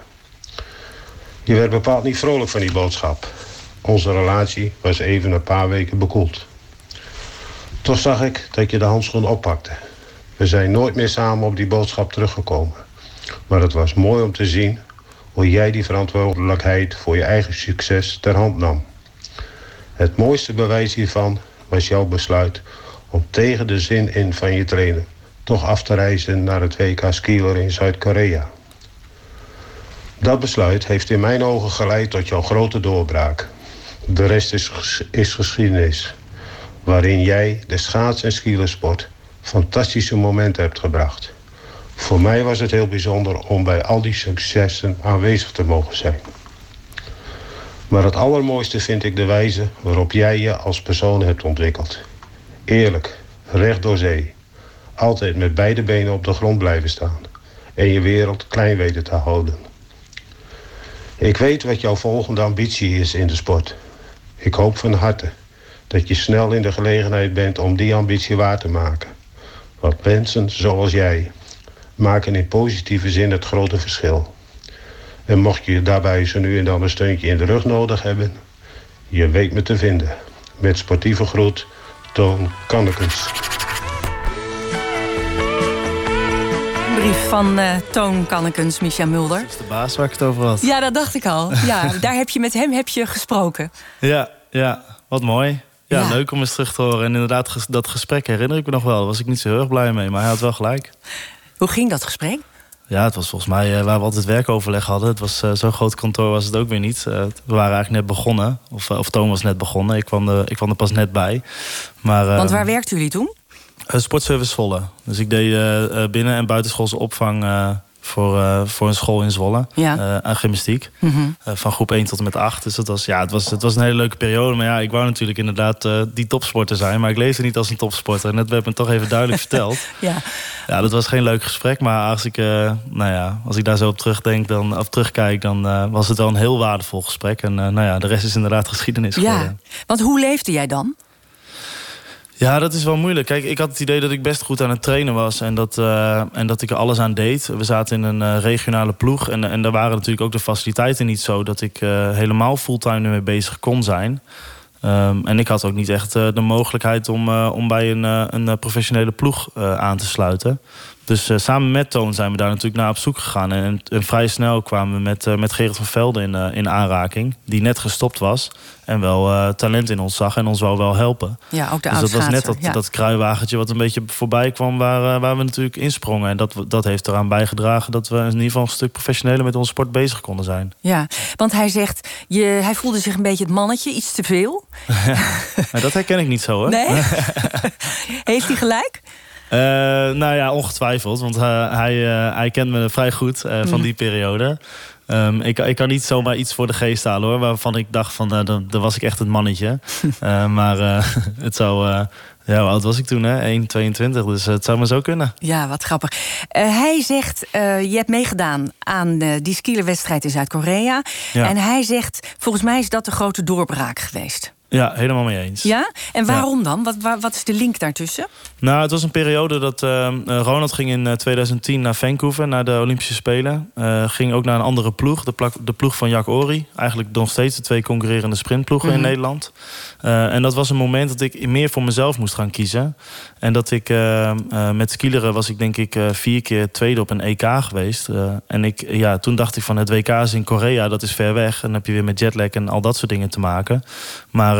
Je werd bepaald niet vrolijk van die boodschap. Onze relatie was even een paar weken bekoeld. Toch zag ik dat je de handschoen oppakte. We zijn nooit meer samen op die boodschap teruggekomen. Maar het was mooi om te zien hoe jij die verantwoordelijkheid voor je eigen succes ter hand nam. Het mooiste bewijs hiervan was jouw besluit om tegen de zin in van je trainer toch af te reizen naar het W K skileren in Zuid-Korea. Dat besluit heeft in mijn ogen geleid tot jouw grote doorbraak. De rest is, is geschiedenis, waarin jij de schaats- en skielersport fantastische momenten hebt gebracht. Voor mij was het heel bijzonder om bij al die successen aanwezig te mogen zijn. Maar het allermooiste vind ik de wijze waarop jij je als persoon hebt ontwikkeld. Eerlijk, recht door zee. Altijd met beide benen op de grond blijven staan. En je wereld klein weten te houden. Ik weet wat jouw volgende ambitie is in de sport. Ik hoop van harte dat je snel in de gelegenheid bent om die ambitie waar te maken. Want mensen zoals jij maken in positieve zin het grote verschil. En mocht je daarbij zo nu en dan een steuntje in de rug nodig hebben, je weet me te vinden. Met sportieve groet, Toon Kannekens. Brief van uh, Toon Kannekens, Micha Mulder. Dat is de baas waar ik het over had. Ja, dat dacht ik al. Ja, daar heb je met hem heb je gesproken. Ja, ja, wat mooi. Ja, Ja. leuk om eens terug te horen. En inderdaad, ges- dat gesprek herinner ik me nog wel. Daar was ik niet zo heel erg blij mee, maar hij had wel gelijk. Hoe ging dat gesprek? Ja, het was volgens mij uh, waar we altijd werkoverleg hadden. Het was uh, zo'n groot kantoor was het ook weer niet. Uh, we waren eigenlijk net begonnen. Of, uh, of Toon was net begonnen. Ik kwam, er, ik kwam er pas net bij. Maar, uh, Want waar werkten jullie toen? Uh, Sportservice Zwolle. Dus ik deed uh, uh, binnen- en buitenschoolse opvang uh, voor, uh, voor een school in Zwolle. Ja. Uh, aan gymnastiek. Mm-hmm. Uh, van groep één tot en met acht. Dus dat was, ja, het, was, het was een hele leuke periode. Maar ja, ik wou natuurlijk inderdaad uh, die topsporter zijn. Maar ik leefde niet als een topsporter. En dat werd me toch even duidelijk verteld. Ja. Ja, dat was geen leuk gesprek. Maar als ik, uh, nou ja, als ik daar zo op terugdenk, dan, of terugkijk, dan uh, was het wel een heel waardevol gesprek. En uh, nou ja, de rest is inderdaad geschiedenis geworden. Ja, want hoe leefde jij dan? Ja, dat is wel moeilijk. Kijk, ik had het idee dat ik best goed aan het trainen was en dat, uh, en dat ik er alles aan deed. We zaten in een uh, regionale ploeg en, en daar waren natuurlijk ook de faciliteiten niet zo dat ik uh, helemaal fulltime ermee bezig kon zijn. Um, en ik had ook niet echt uh, de mogelijkheid om, uh, om bij een, uh, een professionele ploeg uh, aan te sluiten. Dus uh, samen met Toon zijn we daar natuurlijk naar op zoek gegaan. En, en, en vrij snel kwamen we met, uh, met Gerrit van Velde in, uh, in aanraking. Die net gestopt was. En wel uh, talent in ons zag en ons wou wel helpen. Ja, ook de dus dat was net dat, ja. dat kruiwagentje wat een beetje voorbij kwam waar, uh, waar we natuurlijk insprongen. En dat, dat heeft eraan bijgedragen dat we in ieder geval een stuk professioneler met onze sport bezig konden zijn. Ja, want hij zegt, je, hij voelde zich een beetje het mannetje, iets te veel. Maar dat herken ik niet zo, hoor. Nee? Heeft hij gelijk? Uh, nou ja, ongetwijfeld. Want uh, hij, uh, hij kent me vrij goed uh, van Mm. die periode. Um, ik, ik kan niet zomaar iets voor de geest halen, hoor. Waarvan ik dacht van, uh, dan, dan was ik echt het mannetje. uh, maar uh, het zou... Uh, ja, hoe oud was ik toen, hè? één tweeëntwintig. Dus uh, het zou maar zo kunnen. Ja, wat grappig. Uh, hij zegt, uh, je hebt meegedaan aan uh, die skielerwedstrijd in Zuid-Korea. Ja. En hij zegt, volgens mij is dat de grote doorbraak geweest. Ja, helemaal mee eens. Ja? En waarom Ja. dan? Wat, wat, wat is de link daartussen? Nou, het was een periode dat uh, Ronald ging in uh, tweeduizend tien naar Vancouver, naar de Olympische Spelen. Uh, ging ook naar een andere ploeg, de, plak, de ploeg van Jack Ory. Eigenlijk nog steeds de twee concurrerende sprintploegen mm-hmm. in Nederland. Uh, en dat was een moment dat ik meer voor mezelf moest gaan kiezen. En dat ik uh, uh, met skileren was ik denk ik uh, vier keer tweede op een E K geweest. Uh, en ik, ja, toen dacht ik van het W K is in Korea, dat is ver weg. En dan heb je weer met jetlag en al dat soort dingen te maken. Maar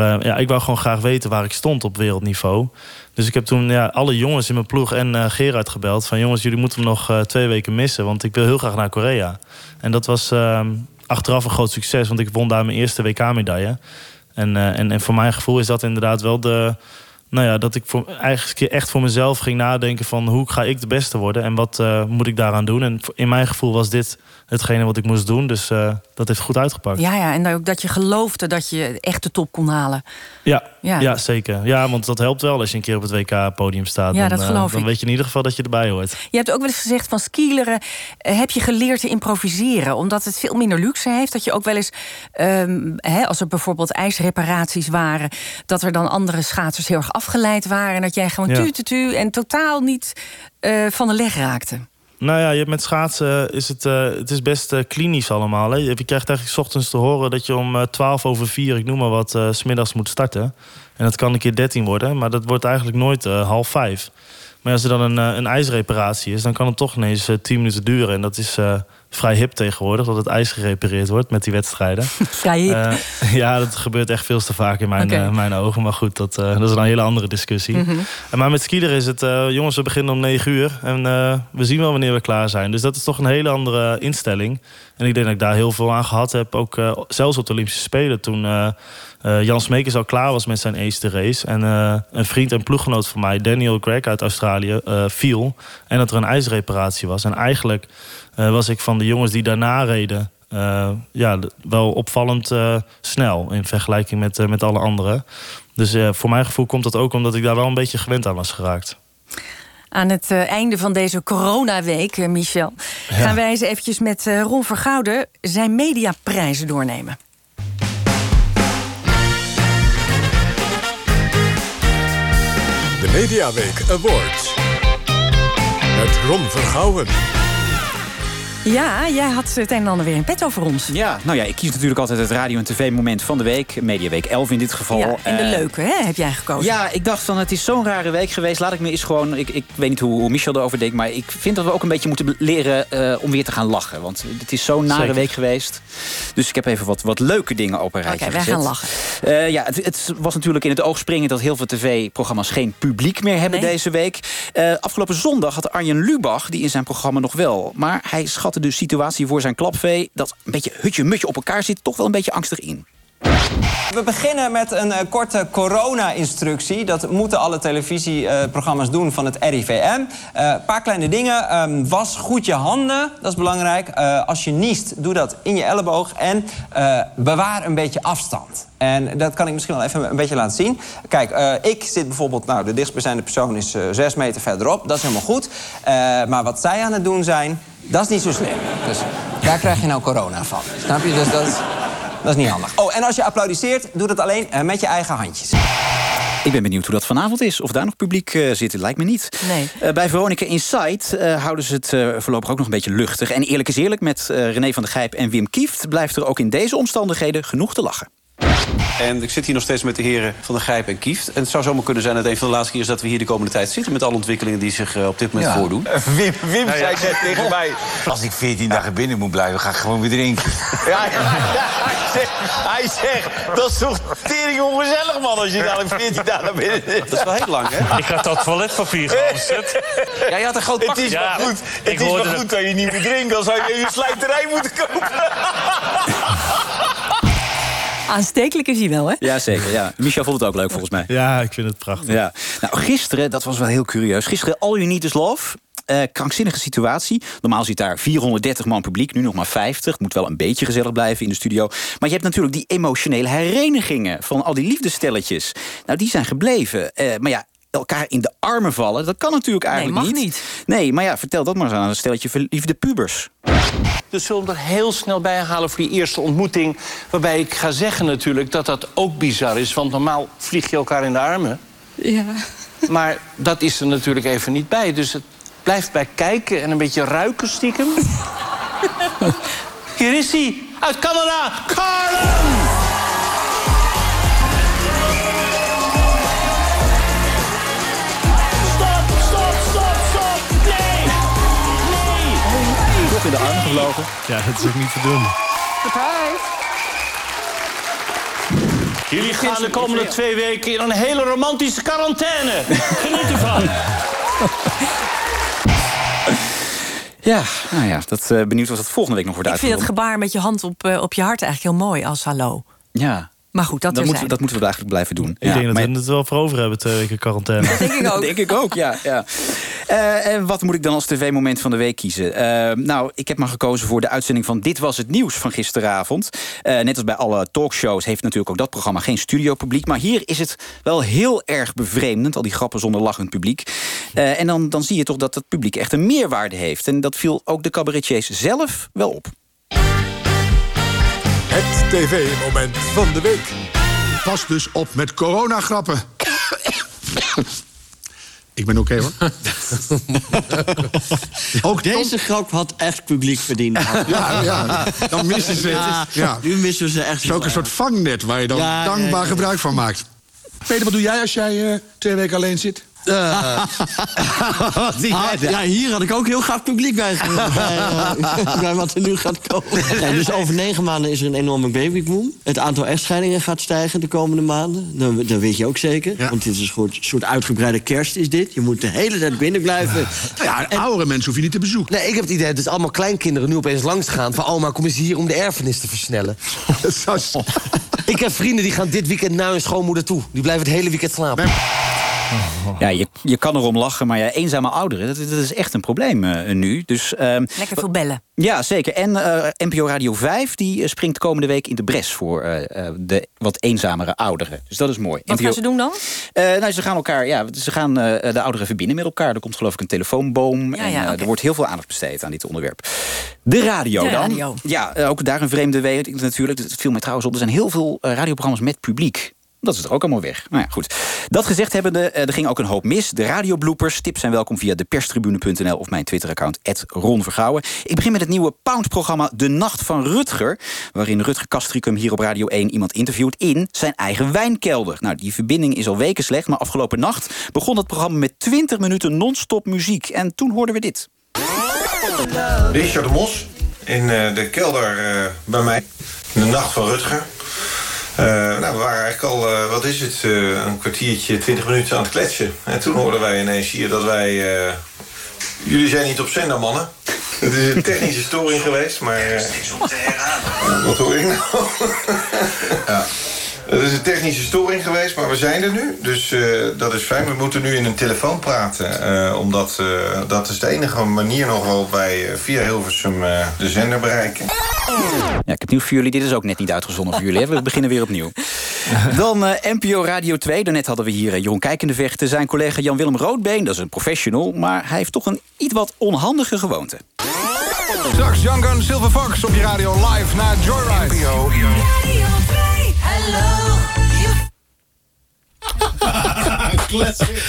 Maar uh, ja, ik wou gewoon graag weten waar ik stond op wereldniveau. Dus ik heb toen ja, alle jongens in mijn ploeg en uh, Gerard gebeld. Van jongens, jullie moeten me nog uh, twee weken missen. Want ik wil heel graag naar Korea. En dat was uh, achteraf een groot succes. Want ik won daar mijn eerste W K-medaille. En, uh, en, en voor mijn gevoel is dat inderdaad wel de... Nou ja, dat ik voor, eigenlijk echt voor mezelf ging nadenken van hoe ga ik de beste worden en wat uh, moet ik daaraan doen. En in mijn gevoel was dit hetgene wat ik moest doen, dus uh, dat heeft goed uitgepakt. Ja, ja, en ook dat je geloofde dat je echt de top kon halen. Ja, ja. ja zeker. Ja, want dat helpt wel als je een keer op het W K-podium staat. Ja, dan, dat geloof uh, dan ik. weet je in ieder geval dat je erbij hoort. Je hebt ook wel eens gezegd van skileren uh, heb je geleerd te improviseren, omdat het veel minder luxe heeft. Dat je ook wel eens, um, hè, als er bijvoorbeeld ijsreparaties waren, dat er dan andere schaatsers heel erg afgeleid waren. En dat jij gewoon ja. tu, tu, tu en totaal niet uh, van de leg raakte. Nou ja, je hebt met schaatsen is het, uh, het is best uh, klinisch allemaal. Hè? Je krijgt eigenlijk 's ochtends te horen dat je om uh, twaalf over vier, ik noem maar wat, uh, 's middags moet starten. En dat kan een keer dertien worden, maar dat wordt eigenlijk nooit uh, half vijf. Maar als er dan een, uh, een ijsreparatie is, dan kan het toch ineens uh, tien minuten duren. En dat is uh, vrij hip tegenwoordig, dat het ijs gerepareerd wordt met die wedstrijden. Vrij hip? Uh, ja, dat gebeurt echt veel te vaak in mijn, okay. uh, mijn ogen. Maar goed, dat, uh, dat is een hele andere discussie. Mm-hmm. Uh, maar met skileren is het, uh, jongens, we beginnen om negen uur. En uh, we zien wel wanneer we klaar zijn. Dus dat is toch een hele andere instelling. En ik denk dat ik daar heel veel aan gehad heb. Ook uh, zelfs op de Olympische Spelen toen... Uh, Uh, Jan Smekens al klaar was met zijn eerste race. En uh, een vriend en ploeggenoot van mij, Daniel Craig uit Australië, uh, viel. En dat er een ijsreparatie was. En eigenlijk uh, was ik van de jongens die daarna reden... Uh, ja, wel opvallend uh, snel in vergelijking met, uh, met alle anderen. Dus uh, voor mijn gevoel komt dat ook omdat ik daar wel een beetje gewend aan was geraakt. Aan het uh, einde van deze coronaweek, uh, Michel... Ja. gaan wij eens eventjes met uh, Ron Vergouwen zijn mediaprijzen doornemen. De Mediaweek Awards. Met Ron Vergouwen. Ja, jij had het een en ander weer in petto voor ons. Ja, nou ja, ik kies natuurlijk altijd het radio- en tv-moment van de week. Mediaweek elf in dit geval. Ja, en de uh, leuke, hè, heb jij gekozen. Ja, ik dacht van, het is zo'n rare week geweest. Laat ik me eens gewoon... Ik, ik weet niet hoe, hoe Michel erover denkt... maar ik vind dat we ook een beetje moeten leren uh, om weer te gaan lachen. Want het is zo'n nare Zeker. week geweest. Dus ik heb even wat, wat leuke dingen op een rijtje okay, gezet. Oké, wij gaan lachen. Uh, ja, het, het was natuurlijk in het oog springen... dat heel veel tv-programma's geen publiek meer hebben nee. deze week. Uh, afgelopen zondag had Arjen Lubach die in zijn programma nog wel. Maar hij schatte de situatie voor zijn klapvee... dat een beetje hutje-mutje op elkaar zit... toch wel een beetje angstig in. We beginnen met een uh, korte corona-instructie. Dat moeten alle televisieprogramma's uh, doen van het R I V M. Een uh, paar kleine dingen. Um, was goed je handen, dat is belangrijk. Uh, als je niest, doe dat in je elleboog. En uh, bewaar een beetje afstand. En dat kan ik misschien wel even een beetje laten zien. Kijk, uh, ik zit bijvoorbeeld... Nou, de dichtstbijzijnde persoon is uh, zes meter verderop. Dat is helemaal goed. Uh, maar wat zij aan het doen zijn, dat is niet zo slim. Dus daar krijg je nou corona van. Snap je? Dus dat is... Dat is niet handig. Oh, en als je applaudisseert, doe dat alleen uh, met je eigen handjes. Ik ben benieuwd hoe dat vanavond is. Of daar nog publiek uh, zit, lijkt me niet. Nee. Uh, bij Veronica Inside uh, houden ze het uh, voorlopig ook nog een beetje luchtig. En eerlijk is eerlijk, met uh, René van der Gijp en Wim Kieft... blijft er ook in deze omstandigheden genoeg te lachen. En ik zit hier nog steeds met de heren Van der Gijp en Kieft. En het zou zomaar kunnen zijn dat een van de laatste keer is... dat we hier de komende tijd zitten met alle ontwikkelingen die zich uh, op dit moment ja. voordoen. Uh, Wim, Wim ja, ja. zei net tegen mij... als ik veertien dagen binnen moet blijven, ga ik gewoon weer drinken. Ja, ja, ja, hij, zegt, hij zegt, dat is toch tering ongezellig, man... als je dadelijk veertien dagen binnen zit. Dat is wel heel lang, hè? Ik had dat toiletpapier gehamsterd. Ja, je had een groot pak. Het is ja, wel goed, het is wel goed dat je niet meer drinkt... dan zou je een slijterij moeten kopen. Aanstekelijk is hij wel, hè? Ja, zeker. Ja. Michel vond het ook leuk, volgens mij. Ja, ik vind het prachtig. Ja. Nou, gisteren, dat was wel heel curieus. Gisteren All You Need Is Love. Uh, krankzinnige situatie. Normaal zit daar vierhonderddertig man publiek, nu nog maar vijftig. Moet wel een beetje gezellig blijven in de studio. Maar je hebt natuurlijk die emotionele herenigingen... van al die liefdesstelletjes. Nou, die zijn gebleven. Uh, maar ja, elkaar in de armen vallen, dat kan natuurlijk eigenlijk nee, mag niet. niet. Nee, maar ja, vertel dat maar eens aan een stelletje verliefde pubers. Dus zullen we er heel snel bij halen voor die eerste ontmoeting... waarbij ik ga zeggen natuurlijk dat dat ook bizar is... want normaal vlieg je elkaar in de armen. Ja. Maar dat is er natuurlijk even niet bij. Dus het blijft bij kijken en een beetje ruiken stiekem. Hier is hij, uit Canada, Carlin! In de armen gevlogen. Ja, dat is ook niet te doen. Surprise! Jullie gaan de komende twee weken in een hele romantische quarantaine. Geniet ervan. Ja, nou ja, dat, uh, benieuwd wat het volgende week nog wordt Ik vind uitgevoerd. het gebaar met je hand op, uh, op je hart eigenlijk heel mooi als hallo. Ja. Maar goed, dat, dat, moeten we, dat moeten we eigenlijk blijven doen. Ik ja, denk dat maar... we het wel voor over hebben, twee weken quarantaine. Dat denk ik ook. Dat denk ik ook, ja. ja. Uh, en wat moet ik dan als tv-moment van de week kiezen? Uh, nou, ik heb maar gekozen voor de uitzending van Dit Was Het Nieuws van gisteravond. Uh, net als bij alle talkshows heeft natuurlijk ook dat programma geen studiopubliek. Maar hier is het wel heel erg bevreemdend, al die grappen zonder lachend publiek. Uh, en dan, dan zie je toch dat het publiek echt een meerwaarde heeft. En dat viel ook de cabaretiers zelf wel op. Het tv-moment van de week. Pas dus op met coronagrappen. Ik ben oké, okay, hoor. Ook deze grap had echt publiek verdiend. Ja, ja, dan missen ze het. Ja, ja. Nu missen we ze echt. Het is ook een soort vangnet waar je dan ja, dankbaar ja, ja. gebruik van maakt. Peter, wat doe jij als jij uh, twee weken alleen zit? Uh, ah, ja, hier had ik ook heel graag publiek bij, bij, uh, bij wat er nu gaat komen. Ja, dus over negen maanden is er een enorme babyboom. Het aantal echtscheidingen gaat stijgen de komende maanden. Dat, dat weet je ook zeker. Ja. Want dit is een soort, soort uitgebreide kerst is dit. Je moet de hele tijd binnen blijven. Ja, ja en, oudere mensen hoef je niet te bezoeken. Nee, ik heb het idee dat dus allemaal kleinkinderen nu opeens langs gaan van oma, kom eens hier om de erfenis te versnellen. Ik heb vrienden die gaan dit weekend naar hun schoonmoeder toe. Die blijven het hele weekend slapen. Nee. Ja, je, je kan erom lachen, maar ja, eenzame ouderen, dat, dat is echt een probleem uh, nu. Dus, uh, Lekker veel bellen. Ja, zeker. En uh, N P O Radio vijf die springt de komende week in de bres voor uh, de wat eenzamere ouderen. Dus dat is mooi. Wat N P O... gaan ze doen dan? Uh, nou, ze gaan elkaar, ja, ze gaan uh, de ouderen verbinden met elkaar. Er komt geloof ik een telefoonboom. Ja, en ja, uh, okay. er wordt heel veel aandacht besteed aan dit onderwerp. De radio de dan. Radio. Ja, uh, ook daar een vreemde weet natuurlijk. Het viel mij trouwens op. Er zijn heel veel uh, radioprogramma's met publiek. Dat is er ook allemaal weg. Nou ja, goed. Dat gezegd hebbende, er ging ook een hoop mis. De radiobloopers, tips zijn welkom via deperstribune punt n l of mijn Twitter-account at Ron Vergouwen. Ik begin met het nieuwe Pound-programma De Nacht van Rutger, waarin Rutger Kastricum hier op Radio één iemand interviewt in zijn eigen wijnkelder. Nou, die verbinding is al weken slecht, maar afgelopen nacht begon het programma met twintig minuten non-stop muziek. En toen hoorden we dit. Richard de Mos in uh, de kelder uh, bij mij. In de Nacht van Rutger. Uh, nou, we waren eigenlijk al, uh, wat is het, uh, een kwartiertje, twintig minuten aan het kletsen. En toen hoorden wij ineens hier dat wij... Uh, jullie zijn niet op zender, mannen. Het is een technische storing geweest, maar... Uh, niks om te herhalen. Wat hoor ik nou? Ja. Het is een technische storing geweest, maar we zijn er nu. Dus uh, dat is fijn. We moeten nu in een telefoon praten. Uh, omdat uh, dat is de enige manier nog waarop wij uh, via Hilversum uh, de zender bereiken. Ja, ik heb nieuws voor jullie. Dit is ook net niet uitgezonden voor jullie. Hè? We beginnen weer opnieuw. Dan uh, N P O Radio twee. Daarnet hadden we hier uh, Jeroen Kijkendevechten. Zijn collega Jan-Willem Roodbeen, dat is een professional. Maar hij heeft toch een iets wat onhandige gewoonte. Straks Young Gun Silver Fox op je radio live naar Joyride. N P O. Hello. Classic.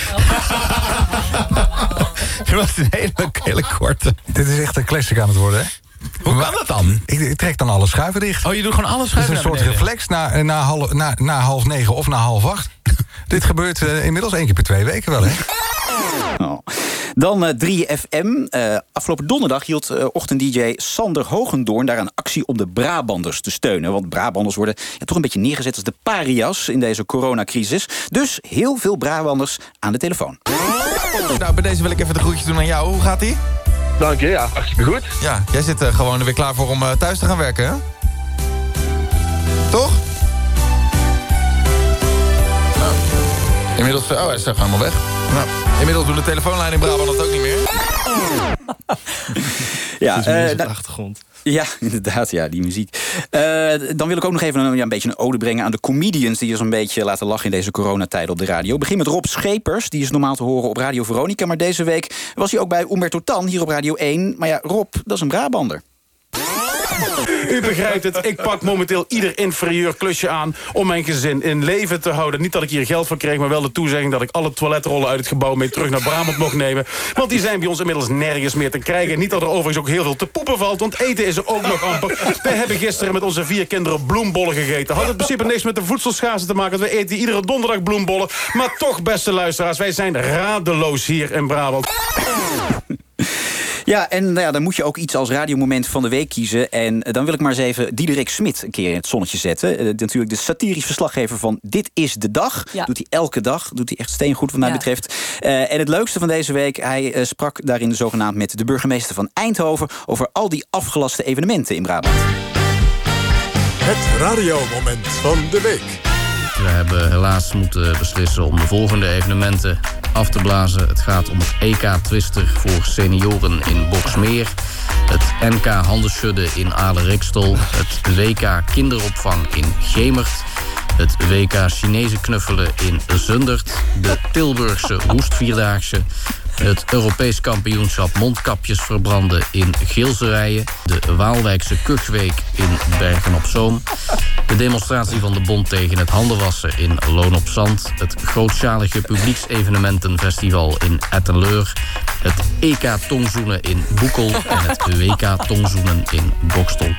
Dat was een hele, hele korte. Dit is echt een classic aan het worden, hè? Hoe kan dat dan? Ik, ik trek dan alle schuiven dicht. Oh, je doet gewoon alle schuiven dicht? Het is een soort reflex na, na, half, na, na half negen of na half acht. Dit gebeurt uh, inmiddels één keer per twee weken wel, hè? Oh. Dan uh, drie F M. Uh, afgelopen donderdag hield uh, ochtend-D J Sander Hogendoorn daar een actie om de Brabanders te steunen. Want Brabanders worden ja, toch een beetje neergezet als de parias in deze coronacrisis. Dus heel veel Brabanders aan de telefoon. Nou, bij deze wil ik even de groetjes doen aan jou. Hoe gaat ie? Dank je, ja, hartstikke goed. Ja, jij zit uh, gewoon er weer klaar voor om uh, thuis te gaan werken, hè? Toch? Nou, inmiddels... Uh, oh, hij is gewoon helemaal weg. Nou, inmiddels doet de telefoonlijn in Brabant dat ook niet meer. Ja, het is uh, op de uh, achtergrond. Ja, inderdaad, ja, die muziek. Uh, dan wil ik ook nog even een, ja, een beetje een ode brengen aan de comedians die je zo'n beetje laten lachen in deze coronatijd op de radio. Begin met Rob Schepers, die is normaal te horen op Radio Veronica, maar deze week was hij ook bij Umberto Tan hier op Radio één. Maar ja, Rob, dat is een Brabander. U begrijpt het, ik pak momenteel ieder inferieur klusje aan om mijn gezin in leven te houden. Niet dat ik hier geld voor kreeg, maar wel de toezegging dat ik alle toiletrollen uit het gebouw mee terug naar Brabant mocht nemen. Want die zijn bij ons inmiddels nergens meer te krijgen. Niet dat er overigens ook heel veel te poepen valt, want eten is er ook nog amper. Wij hebben gisteren met onze vier kinderen bloembollen gegeten. Had in principe niks met de voedselschaarste te maken, want we eten iedere donderdag bloembollen. Maar toch, beste luisteraars, wij zijn radeloos hier in Brabant. Ja, en nou ja, dan moet je ook iets als radiomoment van de week kiezen. En dan wil ik maar eens even Diederik Smit een keer in het zonnetje zetten. Uh, natuurlijk de satirisch verslaggever van Dit is de Dag. Ja. Doet hij elke dag. Doet hij echt steengoed wat mij ja. betreft. Uh, en het leukste van deze week, hij uh, sprak daarin zogenaamd met de burgemeester van Eindhoven over al die afgelaste evenementen in Brabant. Het radiomoment van de week. We hebben helaas moeten beslissen om de volgende evenementen af te blazen. Het gaat om het E K Twister voor senioren in Boxmeer, het N K Handenschudden in Aale-Rikstol, het W K Kinderopvang in Gemert, het W K Chinese knuffelen in Zundert, de Tilburgse Hoestvierdaagse, het Europees kampioenschap mondkapjes verbranden in Geelserijen, de Waalwijkse Kuchweek in Bergen-op-Zoom, de demonstratie van de Bond tegen het handenwassen in Loon op Zand, het grootschalige publieksevenementenfestival in Ettenleur, het E K Tongzoenen in Boekel en het W K Tongzoenen in Boxtel.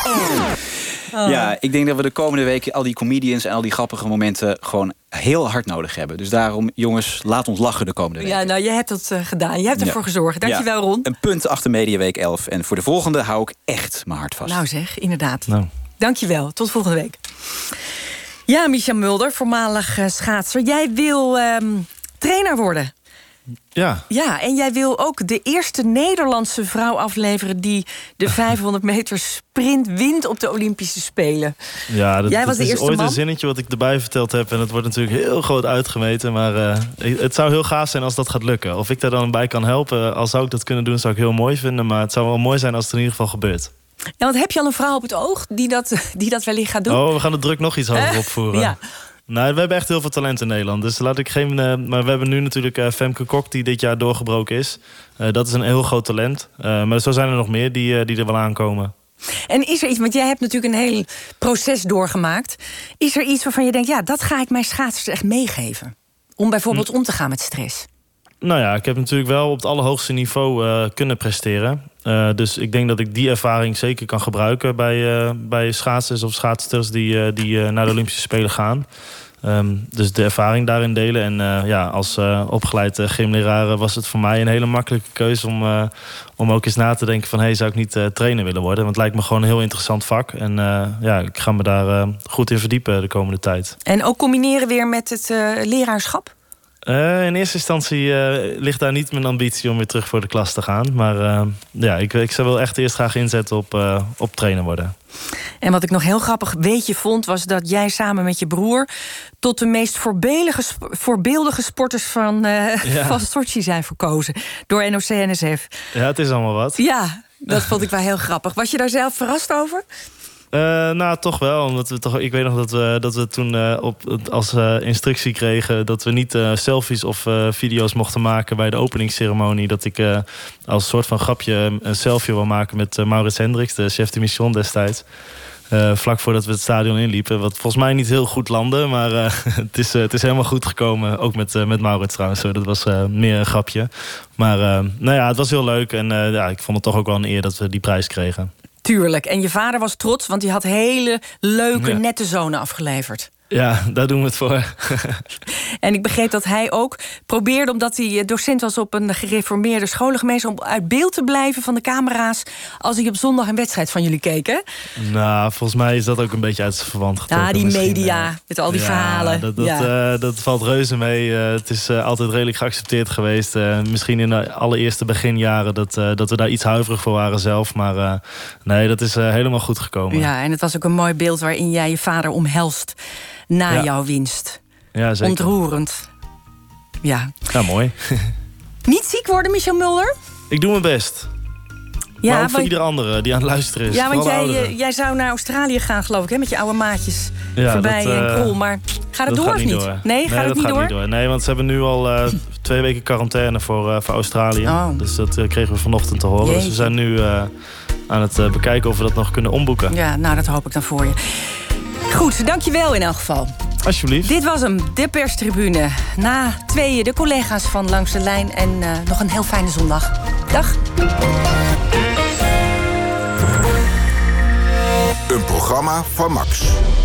Oh. Ja, ik denk dat we de komende weken al die comedians en al die grappige momenten gewoon heel hard nodig hebben. Dus daarom, jongens, laat ons lachen de komende weken. Ja, nou, je hebt het uh, gedaan. Je hebt ervoor ja. gezorgd. Dankjewel, ja. Ron. Een punt achter Mediaweek elf. En voor de volgende hou ik echt mijn hart vast. Nou zeg, inderdaad. Nou. Dankjewel. Tot volgende week. Ja, Micha Mulder, voormalig uh, schaatser. Jij wil um, trainer worden. Ja. Ja, en jij wil ook de eerste Nederlandse vrouw afleveren die de vijfhonderd meter sprint wint op de Olympische Spelen. Ja, dat, jij was dat de is eerste ooit man? Een zinnetje wat ik erbij verteld heb. En het wordt natuurlijk heel groot uitgemeten. Maar uh, het zou heel gaaf zijn als dat gaat lukken. Of ik daar dan bij kan helpen, als zou ik dat kunnen doen, zou ik heel mooi vinden. Maar het zou wel mooi zijn als het in ieder geval gebeurt. Ja, want heb je al een vrouw op het oog die dat, die dat wellicht gaat doen? Oh, we gaan de druk nog iets hoger uh, opvoeren. Ja. Nou, we hebben echt heel veel talent in Nederland. Dus laat ik geen. Uh, maar we hebben nu natuurlijk uh, Femke Kok, die dit jaar doorgebroken is. Uh, dat is een heel groot talent. Uh, maar zo zijn er nog meer die, uh, die er wel aankomen. En is er iets, want jij hebt natuurlijk een heel proces doorgemaakt. Is er iets waarvan je denkt, ja, dat ga ik mijn schaatsers echt meegeven? Om bijvoorbeeld hm. om te gaan met stress. Nou ja, ik heb natuurlijk wel op het allerhoogste niveau uh, kunnen presteren. Uh, dus ik denk dat ik die ervaring zeker kan gebruiken bij, uh, bij schaatsers of schaatsters die, uh, die uh, naar de Olympische Spelen gaan. Um, dus de ervaring daarin delen. En uh, ja, als uh, opgeleid uh, gymleraar was het voor mij een hele makkelijke keuze om, uh, om ook eens na te denken van, hey, zou ik niet uh, trainer willen worden? Want het lijkt me gewoon een heel interessant vak. En uh, ja, ik ga me daar uh, goed in verdiepen de komende tijd. En ook combineren weer met het uh, leraarschap? Uh, in eerste instantie uh, ligt daar niet mijn ambitie om weer terug voor de klas te gaan. Maar uh, ja, ik, ik zou wel echt eerst graag inzetten op, uh, op trainer worden. En wat ik nog heel grappig weetje vond, was dat jij samen met je broer tot de meest voorbeeldige, voorbeeldige sporters van, uh, ja. van Sochi zijn verkozen. Door N O C N S F. Ja, het is allemaal wat. Ja, dat vond ik wel heel grappig. Was je daar zelf verrast over? Uh, nou, toch wel. Omdat we toch, ik weet nog dat we, dat we toen uh, op, als uh, instructie kregen dat we niet uh, selfies of uh, video's mochten maken bij de openingsceremonie. Dat ik uh, als soort van grapje een selfie wil maken met uh, Maurits Hendricks, de chef de mission destijds. Uh, vlak voordat we het stadion inliepen. Wat volgens mij niet heel goed landde. Maar uh, het, is, uh, het is helemaal goed gekomen. Ook met, uh, met Maurits trouwens. Dat was uh, meer een grapje. Maar uh, nou ja, het was heel leuk. En uh, ja, ik vond het toch ook wel een eer dat we die prijs kregen. Tuurlijk. En je vader was trots, want die had hele leuke, ja. nette zonen afgeleverd. Ja, daar doen we het voor. En ik begreep dat hij ook probeerde, omdat hij docent was op een gereformeerde scholengemeenschap, om uit beeld te blijven van de camera's als hij op zondag een wedstrijd van jullie keek, hè? Nou, volgens mij is dat ook een beetje uit zijn verband getrokken. Ja, die media, uh, met al die ja, verhalen. Dat, dat, ja. uh, dat valt reuze mee. Uh, het is uh, altijd redelijk geaccepteerd geweest. Uh, misschien in de allereerste beginjaren dat, uh, dat we daar iets huiverig voor waren zelf. Maar uh, nee, dat is uh, helemaal goed gekomen. Ja, en het was ook een mooi beeld waarin jij je vader omhelst na ja. jouw winst. Ja, zeker. Ontroerend. Ja. Ja, mooi. Niet ziek worden, Michel Mulder? Ik doe mijn best. Ja, maar ook voor iedere andere die aan het luisteren is. Ja, want jij, jij zou naar Australië gaan, geloof ik, hè, met je oude maatjes. Ja, voorbij dat, uh, en Krol. Maar gaat het door door of niet? niet? Door. Nee, nee, gaat dat het niet gaat door? niet door? Nee, want ze hebben nu al uh, twee weken quarantaine voor, uh, voor Australië. Oh. Dus dat uh, kregen we vanochtend te horen. Jeetje. Dus we zijn nu uh, aan het uh, bekijken of we dat nog kunnen omboeken. Ja, nou, dat hoop ik dan voor je. Goed, dankjewel in elk geval. Alsjeblieft. Dit was hem, de perstribune. Na tweeën de collega's van Langs de Lijn. En uh, nog een heel fijne zondag. Dag. Een programma van Max.